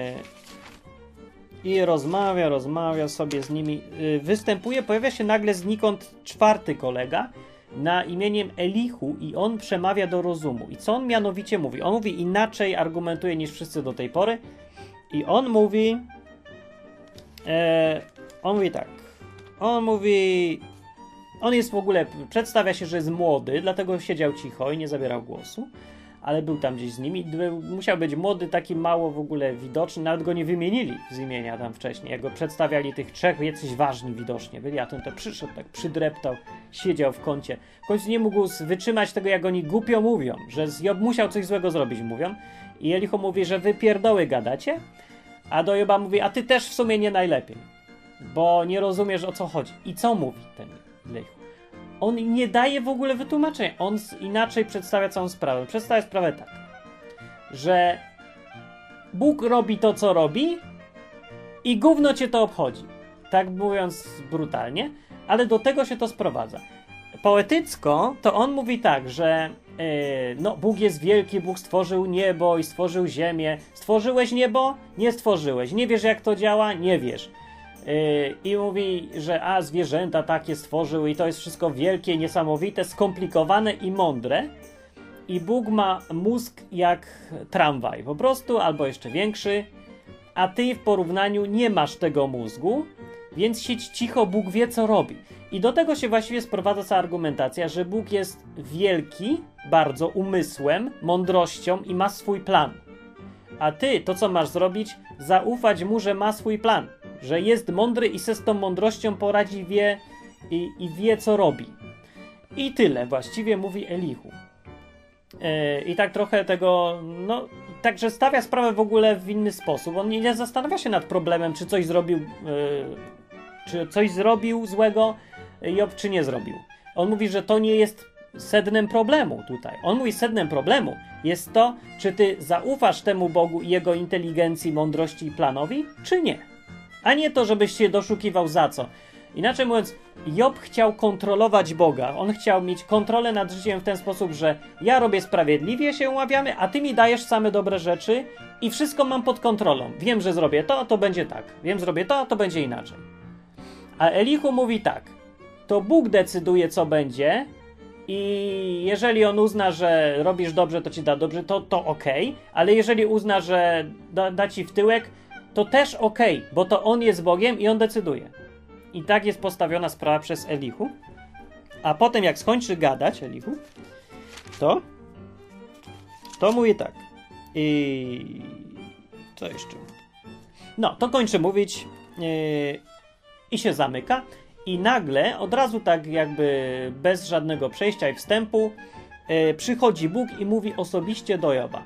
[SPEAKER 1] i rozmawia, rozmawia sobie z nimi, yy, występuje, pojawia się nagle znikąd czwarty kolega na imieniem Elihu i on przemawia do rozumu. I co on mianowicie mówi? On mówi inaczej, argumentuje niż wszyscy do tej pory i on mówi yy, on mówi tak, on mówi On jest w ogóle, przedstawia się, że jest młody, dlatego siedział cicho i nie zabierał głosu, ale był tam gdzieś z nimi. Był, musiał być młody, taki mało w ogóle widoczny, nawet go nie wymienili z imienia tam wcześniej. Jak go przedstawiali tych trzech, jacyś ważni widocznie byli, a ten to przyszedł, tak przydreptał, siedział w kącie. W końcu nie mógł wytrzymać tego, jak oni głupio mówią, że Job musiał coś złego zrobić, mówią. I Elihu mówi, że wy pierdoły gadacie, a do Joba mówi, a ty też w sumie nie najlepiej, bo nie rozumiesz, o co chodzi. I co mówi ten Elihu? On nie daje w ogóle wytłumaczenia. On inaczej przedstawia całą sprawę. Przedstawia sprawę tak, że Bóg robi to, co robi i gówno cię to obchodzi. Tak mówiąc brutalnie, ale do tego się to sprowadza. Poetycko to on mówi tak, że yy, no Bóg jest wielki, Bóg stworzył niebo i stworzył ziemię. Stworzyłeś niebo? Nie stworzyłeś. Nie wiesz, jak to działa? Nie wiesz. Yy, I mówi, że a zwierzęta takie stworzył i to jest wszystko wielkie, niesamowite, skomplikowane i mądre. I Bóg ma mózg jak tramwaj po prostu, albo jeszcze większy, a ty w porównaniu nie masz tego mózgu, więc siedź cicho, Bóg wie, co robi. I do tego się właściwie sprowadza cała argumentacja, że Bóg jest wielki, bardzo umysłem, mądrością i ma swój plan. A ty, to co masz zrobić? Zaufać mu, że ma swój plan. Że jest mądry i se z tą mądrością poradzi, wie i, i wie, co robi. I tyle właściwie mówi Elihu. Yy, I tak trochę tego, no, także stawia sprawę w ogóle w inny sposób. On nie zastanawia się nad problemem, czy coś zrobił, yy, czy coś zrobił złego Job, czy nie zrobił. On mówi, że to nie jest sednem problemu tutaj. On mówi, sednem problemu jest to, czy ty zaufasz temu Bogu i jego inteligencji, mądrości i planowi, czy nie. A nie to, żebyś się doszukiwał za co. Inaczej mówiąc, Job chciał kontrolować Boga. On chciał mieć kontrolę nad życiem w ten sposób, że ja robię sprawiedliwie, się umawiamy, a ty mi dajesz same dobre rzeczy i wszystko mam pod kontrolą. Wiem, że zrobię to, to będzie tak. Wiem, zrobię to, to będzie inaczej. A Elihu mówi tak. To Bóg decyduje, co będzie i jeżeli on uzna, że robisz dobrze, to ci da dobrze, to, to okej. Okay. Ale jeżeli uzna, że da, da ci w tyłek, to też okej, okay, bo to on jest Bogiem i on decyduje. I tak jest postawiona sprawa przez Elihu. A potem jak skończy gadać Elihu, to to mówi tak. I co jeszcze? No, to kończy mówić yy, i się zamyka. I nagle, od razu tak jakby bez żadnego przejścia i wstępu, yy, przychodzi Bóg i mówi osobiście do Joba.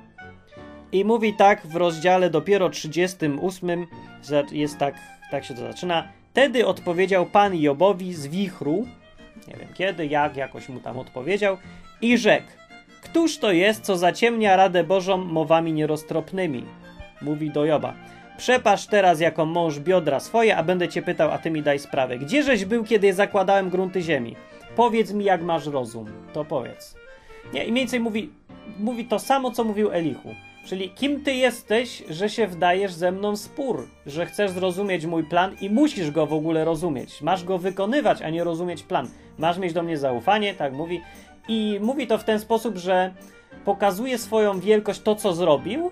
[SPEAKER 1] I mówi tak w rozdziale dopiero trzydziestym ósmym, jest tak, tak się to zaczyna. Wtedy odpowiedział Pan Jobowi z wichru, nie wiem kiedy, jak, jakoś mu tam odpowiedział, i rzekł, któż to jest, co zaciemnia radę Bożą mowami nieroztropnymi? Mówi do Joba, przepasz teraz jako mąż biodra swoje, a będę cię pytał, a ty mi daj sprawę. Gdzieżeś był, kiedy zakładałem grunty ziemi? Powiedz mi, jak masz rozum. To powiedz. Nie, i mniej więcej mówi, mówi to samo, co mówił Elihu. Czyli kim ty jesteś, że się wdajesz ze mną w spór, że chcesz zrozumieć mój plan i musisz go w ogóle rozumieć. Masz go wykonywać, a nie rozumieć plan. Masz mieć do mnie zaufanie, tak mówi. I mówi to w ten sposób, że pokazuje swoją wielkość, to co zrobił.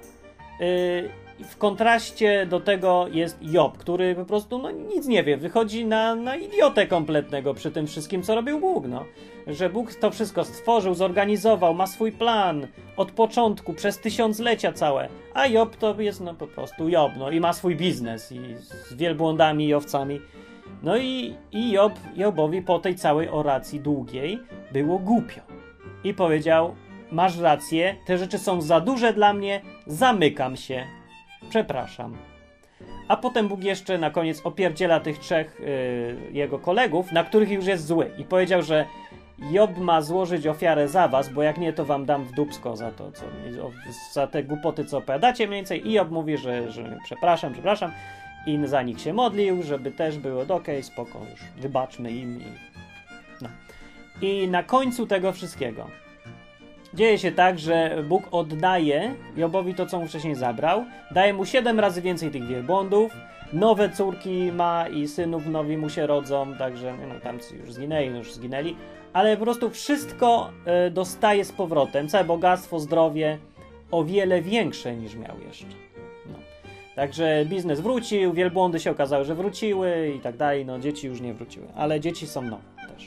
[SPEAKER 1] Yy, w kontraście do tego jest Job, który po prostu no, nic nie wie. Wychodzi na, na idiotę kompletnego przy tym wszystkim, co robił Bóg. No. Że Bóg to wszystko stworzył, zorganizował, ma swój plan od początku, przez tysiąclecia całe. A Job to jest no po prostu Job, no i ma swój biznes i z wielbłądami i owcami. No i, i Job, Jobowi po tej całej oracji długiej było głupio. I powiedział, masz rację, te rzeczy są za duże dla mnie, zamykam się. Przepraszam. A potem Bóg jeszcze na koniec opierdziela tych trzech yy, jego kolegów, na których już jest zły. I powiedział, że Job ma złożyć ofiarę za was, bo jak nie, to wam dam w dupsko za to, co, za te głupoty, co opowiadacie mniej więcej. I Job mówi, że, że przepraszam, przepraszam. I za nich się modlił, żeby też było okej, okay, spoko, już wybaczmy im. I, no. I na końcu tego wszystkiego dzieje się tak, że Bóg oddaje Jobowi to, co mu wcześniej zabrał. Daje mu siedem razy więcej tych wielbłądów. Nowe córki ma i synów nowi mu się rodzą, także no, tamci już zginęli, no już zginęli. Ale po prostu wszystko y, dostaje z powrotem. Całe bogactwo, zdrowie, o wiele większe niż miał jeszcze. No. Także biznes wrócił, wielbłądy się okazały, że wróciły i tak dalej. No dzieci już nie wróciły, ale dzieci są nowe też.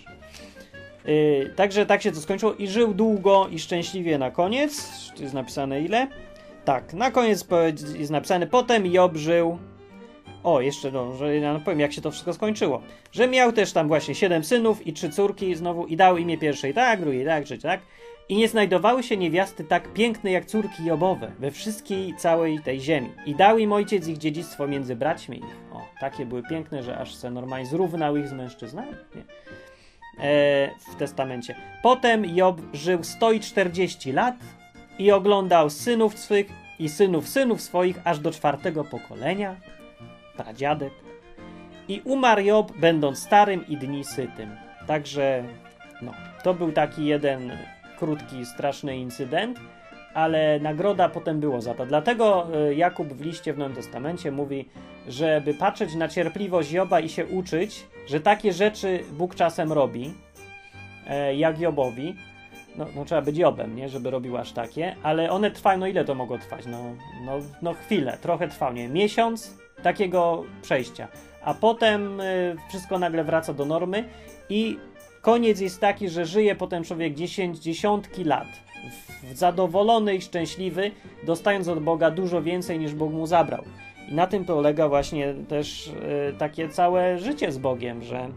[SPEAKER 1] Yy, także tak się to skończyło i żył długo i szczęśliwie na koniec. Tu jest napisane ile? Tak, na koniec jest napisane, potem Job żył. O, jeszcze no, że ja powiem, jak się to wszystko skończyło. Że miał też tam właśnie siedem synów i trzy córki znowu i dał imię pierwszej tak, drugiej tak, trzeciej tak. I nie znajdowały się niewiasty tak piękne jak córki Jobowe we wszystkiej całej tej ziemi. I dał im ojciec ich dziedzictwo między braćmi ich. O, takie były piękne, że aż se normalnie zrównał ich z mężczyznami. Nie. E, w testamencie. Potem Job żył sto czterdzieści lat i oglądał synów swych i synów synów swoich aż do czwartego pokolenia, pradziadek. I umarł Job, będąc starym i dni sytym. Także, no, to był taki jeden krótki, straszny incydent, ale nagroda potem było za to. Dlatego Jakub w liście w Nowym Testamencie mówi, żeby patrzeć na cierpliwość Joba i się uczyć, że takie rzeczy Bóg czasem robi, jak Jobowi. No, no trzeba być Jobem, nie? Żeby robił aż takie, ale one trwają, no ile to mogło trwać? No, no, no chwilę, trochę trwał, nie? Miesiąc takiego przejścia, a potem y, wszystko nagle wraca do normy i koniec jest taki, że żyje potem człowiek dziesięć, dziesiątki lat w, w zadowolony i szczęśliwy, dostając od Boga dużo więcej niż Bóg mu zabrał. I na tym polega właśnie też y, takie całe życie z Bogiem, że,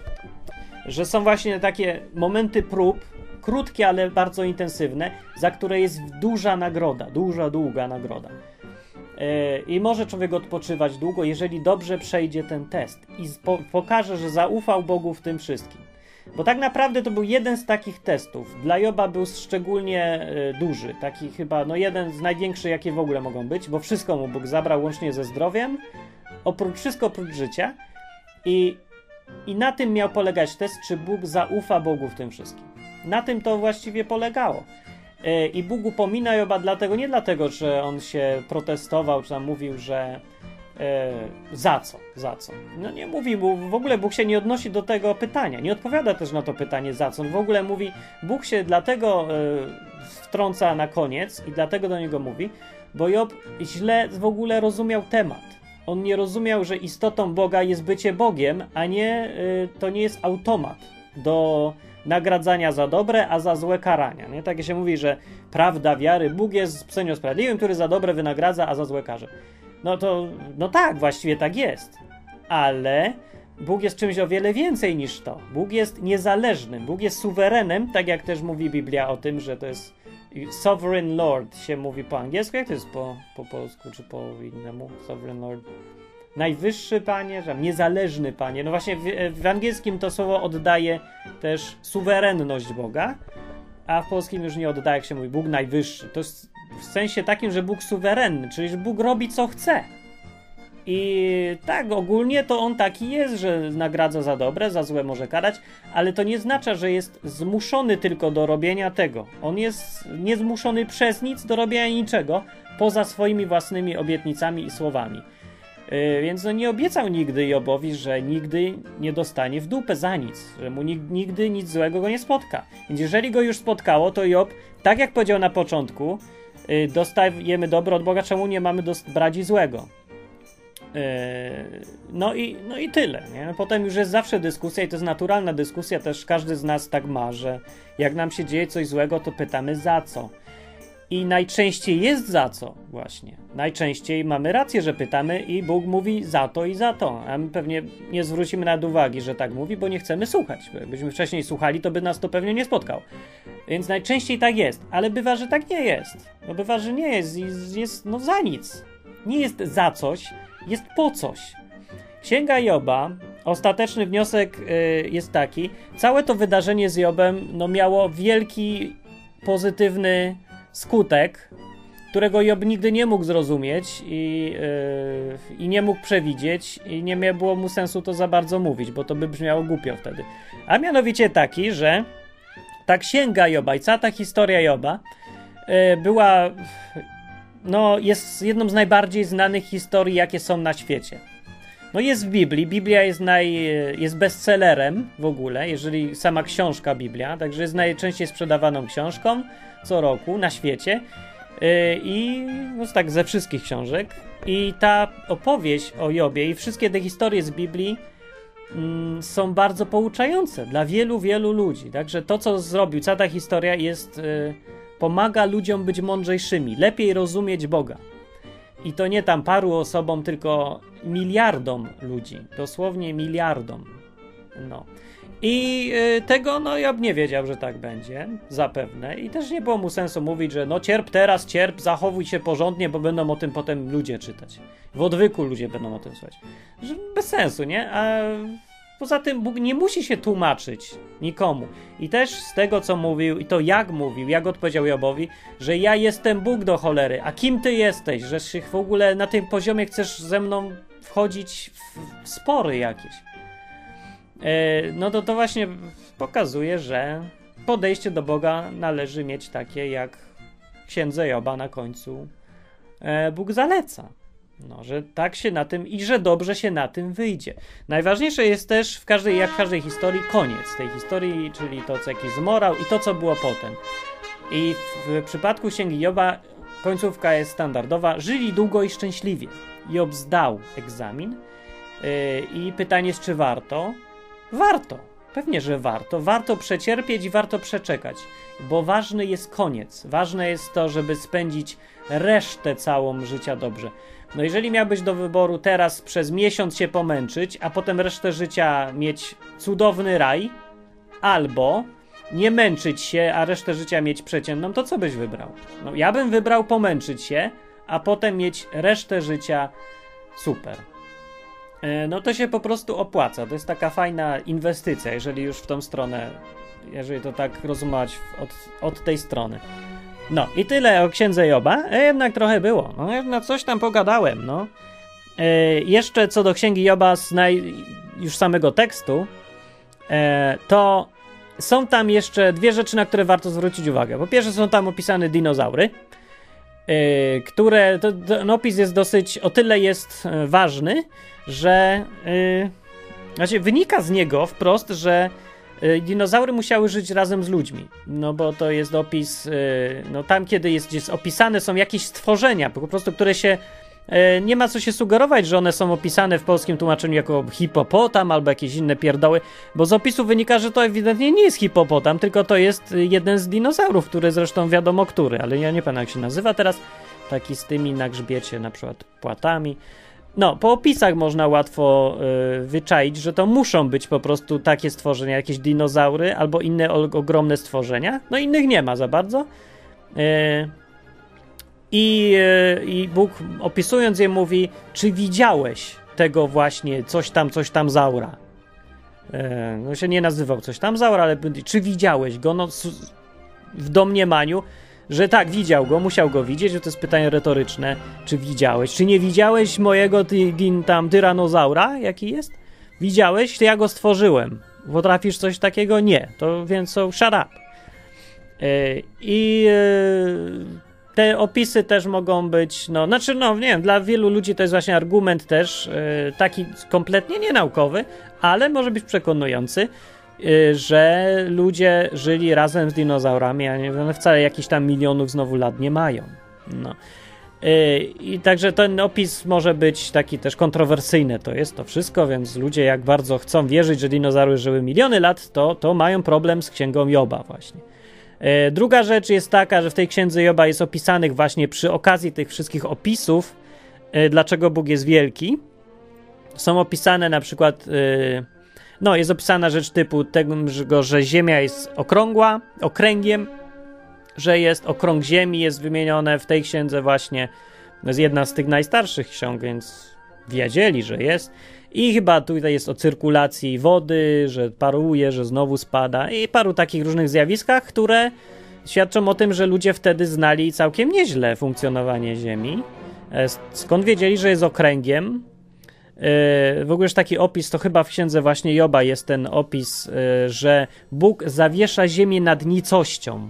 [SPEAKER 1] że są właśnie takie momenty prób, krótkie, ale bardzo intensywne, za które jest duża nagroda, duża, długa nagroda. Yy, I może człowiek odpoczywać długo, jeżeli dobrze przejdzie ten test i po- pokaże, że zaufał Bogu w tym wszystkim. Bo tak naprawdę to był jeden z takich testów. Dla Joba był szczególnie yy, duży, taki chyba no jeden z największych, jakie w ogóle mogą być, bo wszystko mu Bóg zabrał, łącznie ze zdrowiem, oprócz, wszystko oprócz życia. I, I na tym miał polegać test, czy Bóg zaufa Bogu w tym wszystkim. Na tym to właściwie polegało. Yy, I Bóg upomina Joba dlatego, nie dlatego, że on się protestował, czy tam mówił, że yy, za co, za co. No nie mówi mu, w ogóle Bóg się nie odnosi do tego pytania, nie odpowiada też na to pytanie za co. On w ogóle mówi, Bóg się dlatego yy, wtrąca na koniec i dlatego do niego mówi, bo Job źle w ogóle rozumiał temat. On nie rozumiał, że istotą Boga jest bycie Bogiem, a nie, yy, to nie jest automat do nagradzania za dobre, a za złe karania. Nie? Tak się mówi, że prawda wiary, Bóg jest psenią sprawiedliwym, który za dobre wynagradza, a za złe karze. No to, no tak, właściwie tak jest. Ale Bóg jest czymś o wiele więcej niż to. Bóg jest niezależnym, Bóg jest suwerenem, tak jak też mówi Biblia o tym, że to jest Sovereign Lord się mówi po angielsku. Jak to jest po, po polsku, czy po innemu? Sovereign Lord. Najwyższy Panie, że niezależny Panie. No właśnie w, w angielskim to słowo oddaje też suwerenność Boga, a w polskim już nie oddaje, jak się mówi Bóg najwyższy. To jest w sensie takim, że Bóg suwerenny, czyli że Bóg robi co chce. I tak, ogólnie to on taki jest, że nagradza za dobre, za złe może karać, ale to nie oznacza, że jest zmuszony tylko do robienia tego. On jest niezmuszony przez nic do robienia niczego, poza swoimi własnymi obietnicami i słowami. Yy, więc no nie obiecał nigdy Jobowi, że nigdy nie dostanie w dupę za nic, że mu nig- nigdy nic złego go nie spotka. Więc jeżeli go już spotkało, to Job, tak jak powiedział na początku, yy, dostajemy dobro od Boga, czemu nie mamy dost- brać i złego? Yy, no, i, no i tyle. Nie? Potem już jest zawsze dyskusja i to jest naturalna dyskusja, też każdy z nas tak ma, że jak nam się dzieje coś złego, to pytamy za co. I najczęściej jest za co właśnie. Najczęściej mamy rację, że pytamy i Bóg mówi za to i za to. A my pewnie nie zwrócimy nawet uwagi, że tak mówi, bo nie chcemy słuchać. Bo jakbyśmy wcześniej słuchali, to by nas to pewnie nie spotkał. Więc najczęściej tak jest. Ale bywa, że tak nie jest. No bywa, że nie jest. Jest, jest no za nic. Nie jest za coś, jest po coś. Księga Joba, ostateczny wniosek yy, jest taki. Całe to wydarzenie z Jobem no, miało wielki, pozytywny skutek, którego Job nigdy nie mógł zrozumieć i, yy, i nie mógł przewidzieć i nie było mu sensu to za bardzo mówić, bo to by brzmiało głupio wtedy. A mianowicie taki, że ta księga Joba i cała ta historia Joba yy, była, no jest jedną z najbardziej znanych historii, jakie są na świecie. No jest w Biblii, Biblia jest, naj, jest bestsellerem w ogóle, jeżeli sama książka Biblia, także jest najczęściej sprzedawaną książką co roku na świecie yy, i no tak ze wszystkich książek. I ta opowieść o Jobie i wszystkie te historie z Biblii mm, są bardzo pouczające dla wielu, wielu ludzi. Także to, co zrobił, cała ta historia jest, yy, pomaga ludziom być mądrzejszymi, lepiej rozumieć Boga. I to nie tam paru osobom, tylko miliardom ludzi. Dosłownie miliardom. No. I y, tego, no Job nie wiedział, że tak będzie. Zapewne. I też nie było mu sensu mówić, że no cierp teraz, cierp, zachowuj się porządnie, bo będą o tym potem ludzie czytać. W odwyku ludzie będą o tym słuchać. Że bez sensu, nie? A Poza tym Bóg nie musi się tłumaczyć nikomu. I też z tego, co mówił, i to jak mówił, jak odpowiedział Jobowi, że ja jestem Bóg do cholery, a kim ty jesteś, że się w ogóle na tym poziomie chcesz ze mną wchodzić w spory jakieś. E, no to to właśnie pokazuje, że podejście do Boga należy mieć takie, jak w księdze Joba na końcu e, Bóg zaleca. No, że tak się na tym i że dobrze się na tym wyjdzie. Najważniejsze jest też w każdej, jak w każdej historii, koniec tej historii, czyli to, co jakiś zmorał i to, co było potem. I w, w przypadku Księgi Joba końcówka jest standardowa. Żyli długo i szczęśliwie. Job zdał egzamin yy, i pytanie jest, czy warto? Warto. Pewnie, że warto. Warto przecierpieć i warto przeczekać, bo ważny jest koniec. Ważne jest to, żeby spędzić resztę całą życia dobrze. No jeżeli miałbyś do wyboru teraz przez miesiąc się pomęczyć, a potem resztę życia mieć cudowny raj, albo nie męczyć się, a resztę życia mieć przeciętną, to co byś wybrał? No ja bym wybrał pomęczyć się, a potem mieć resztę życia super. No to się po prostu opłaca. To jest taka fajna inwestycja, jeżeli już w tą stronę, jeżeli to tak rozumować od, od tej strony. No i tyle o księdze Joba. E, jednak trochę było. No jednak coś tam pogadałem, no. E, jeszcze co do księgi Joba z naj, już samego tekstu, e, to są tam jeszcze dwie rzeczy, na które warto zwrócić uwagę. Po pierwsze są tam opisane dinozaury, e, które, to, ten opis jest dosyć, o tyle jest ważny, że e, znaczy wynika z niego wprost, że dinozaury musiały żyć razem z ludźmi, no bo to jest opis, no tam kiedy jest, jest opisane są jakieś stworzenia, po prostu, które się, nie ma co się sugerować, że one są opisane w polskim tłumaczeniu jako hipopotam albo jakieś inne pierdoły, bo z opisu wynika, że to ewidentnie nie jest hipopotam, tylko to jest jeden z dinozaurów, który zresztą wiadomo który, ale ja nie pamiętam jak się nazywa teraz, taki z tymi na grzbiecie na przykład płatami. No, po opisach można łatwo y, wyczaić, że to muszą być po prostu takie stworzenia, jakieś dinozaury albo inne o, ogromne stworzenia. No innych nie ma za bardzo. Y, i, y, I Bóg opisując je mówi, czy widziałeś tego właśnie coś tam, coś tam zaura? Y, no się nie nazywał coś tam zaura, ale czy widziałeś go? No, w domniemaniu, że tak, widział go, musiał go widzieć, że to jest pytanie retoryczne. Czy widziałeś? Czy nie widziałeś mojego ty, tam tyranozaura, jaki jest? Widziałeś? To ja go stworzyłem. Potrafisz coś takiego? Nie. To więc so shut up. Yy, I yy, te opisy też mogą być, no, znaczy, no, nie wiem, dla wielu ludzi to jest właśnie argument też yy, taki kompletnie nienaukowy, ale może być przekonujący, że ludzie żyli razem z dinozaurami, a nie, one wcale jakichś tam milionów znowu lat nie mają. No. I także ten opis może być taki też kontrowersyjny, to jest to wszystko, więc ludzie jak bardzo chcą wierzyć, że dinozaury żyły miliony lat, to, to mają problem z księgą Joba właśnie. Druga rzecz jest taka, że w tej księdze Joba jest opisanych właśnie przy okazji tych wszystkich opisów, dlaczego Bóg jest wielki. Są opisane na przykład... No, jest opisana rzecz typu tego, że Ziemia jest okrągła, okręgiem, że jest okrąg Ziemi, jest wymienione w tej księdze właśnie. To jest jedna z tych najstarszych ksiąg, więc wiedzieli, że jest. I chyba tutaj jest o cyrkulacji wody, że paruje, że znowu spada i paru takich różnych zjawiskach, które świadczą o tym, że ludzie wtedy znali całkiem nieźle funkcjonowanie Ziemi. Skąd wiedzieli, że jest okręgiem? W ogóle już taki opis, to chyba w księdze właśnie Joba jest ten opis, że Bóg zawiesza ziemię nad nicością.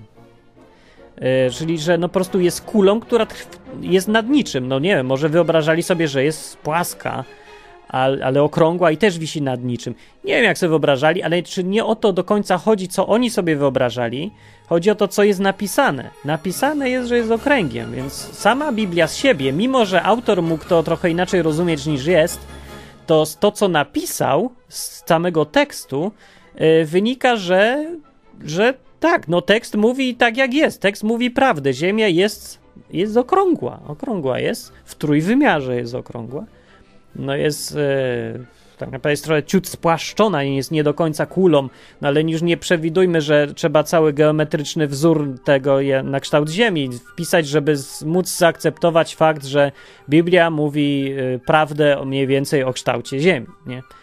[SPEAKER 1] Czyli, że no po prostu jest kulą, która jest nad niczym. No nie wiem, może wyobrażali sobie, że jest płaska, ale okrągła i też wisi nad niczym. Nie wiem, jak sobie wyobrażali, ale czy nie o to do końca chodzi, co oni sobie wyobrażali. Chodzi o to, co jest napisane. Napisane jest, że jest okręgiem, więc sama Biblia z siebie, mimo że autor mógł to trochę inaczej rozumieć niż jest, to to, co napisał z samego tekstu, yy, wynika, że, że tak, no tekst mówi tak jak jest. Tekst mówi prawdę. Ziemia jest, jest okrągła. Okrągła jest. W trójwymiarze jest okrągła. No jest... Yy, tak naprawdę jest trochę ciut spłaszczona i jest nie do końca kulą, no ale już nie przewidujmy, że trzeba cały geometryczny wzór tego na kształt Ziemi wpisać, żeby móc zaakceptować fakt, że Biblia mówi y, prawdę mniej więcej o kształcie Ziemi, nie?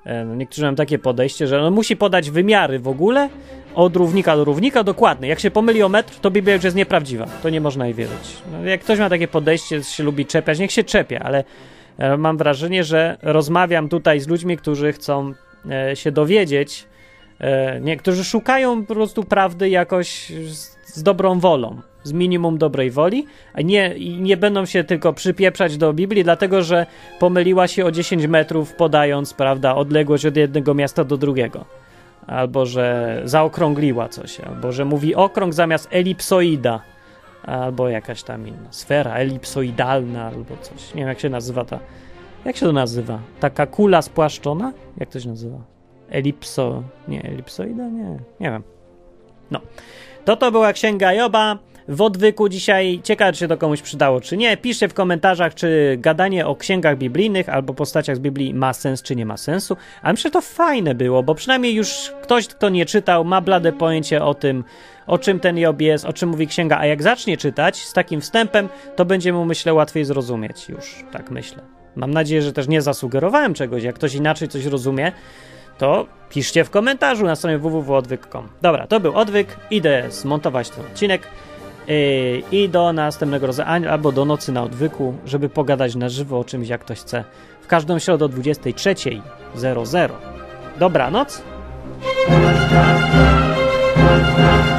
[SPEAKER 1] Niektórzy mają takie podejście, że on musi podać wymiary w ogóle od równika do równika dokładnie. Jak się pomyli o metr, to Biblia już jest nieprawdziwa. To nie można jej wierzyć. No, jak ktoś ma takie podejście, się lubi czepiać, niech się czepia, ale mam wrażenie, że rozmawiam tutaj z ludźmi, którzy chcą się dowiedzieć, niektórzy szukają po prostu prawdy jakoś z, z dobrą wolą, z minimum dobrej woli, a nie, nie będą się tylko przypieprzać do Biblii, dlatego że pomyliła się o dziesięć metrów, podając, prawda, odległość od jednego miasta do drugiego. Albo że zaokrągliła coś, albo że mówi okrąg zamiast elipsoida, albo jakaś tam inna sfera elipsoidalna, albo coś. Nie wiem, jak się nazywa ta... Jak się to nazywa? Taka kula spłaszczona? Jak to się nazywa? Elipso... Nie, elipsoida? Nie, nie wiem. No. To to była Księga Joba. W odwyku dzisiaj, ciekawe, czy się to komuś przydało, czy nie. Piszcie w komentarzach, czy gadanie o księgach biblijnych albo postaciach z Biblii ma sens, czy nie ma sensu. A myślę, że to fajne było, bo przynajmniej już ktoś, kto nie czytał, ma blade pojęcie o tym, o czym ten Job jest, o czym mówi księga, a jak zacznie czytać z takim wstępem, to będzie mu, myślę, łatwiej zrozumieć już, tak myślę. Mam nadzieję, że też nie zasugerowałem czegoś. Jak ktoś inaczej coś rozumie, to piszcie w komentarzu na stronie w w w kropka odwyk kropka com. Dobra, to był Odwyk, idę zmontować ten odcinek yy, i do następnego razu, albo do nocy na Odwyku, żeby pogadać na żywo o czymś, jak ktoś chce. W każdą środę o dwudziestej trzeciej zero zero. Dobranoc.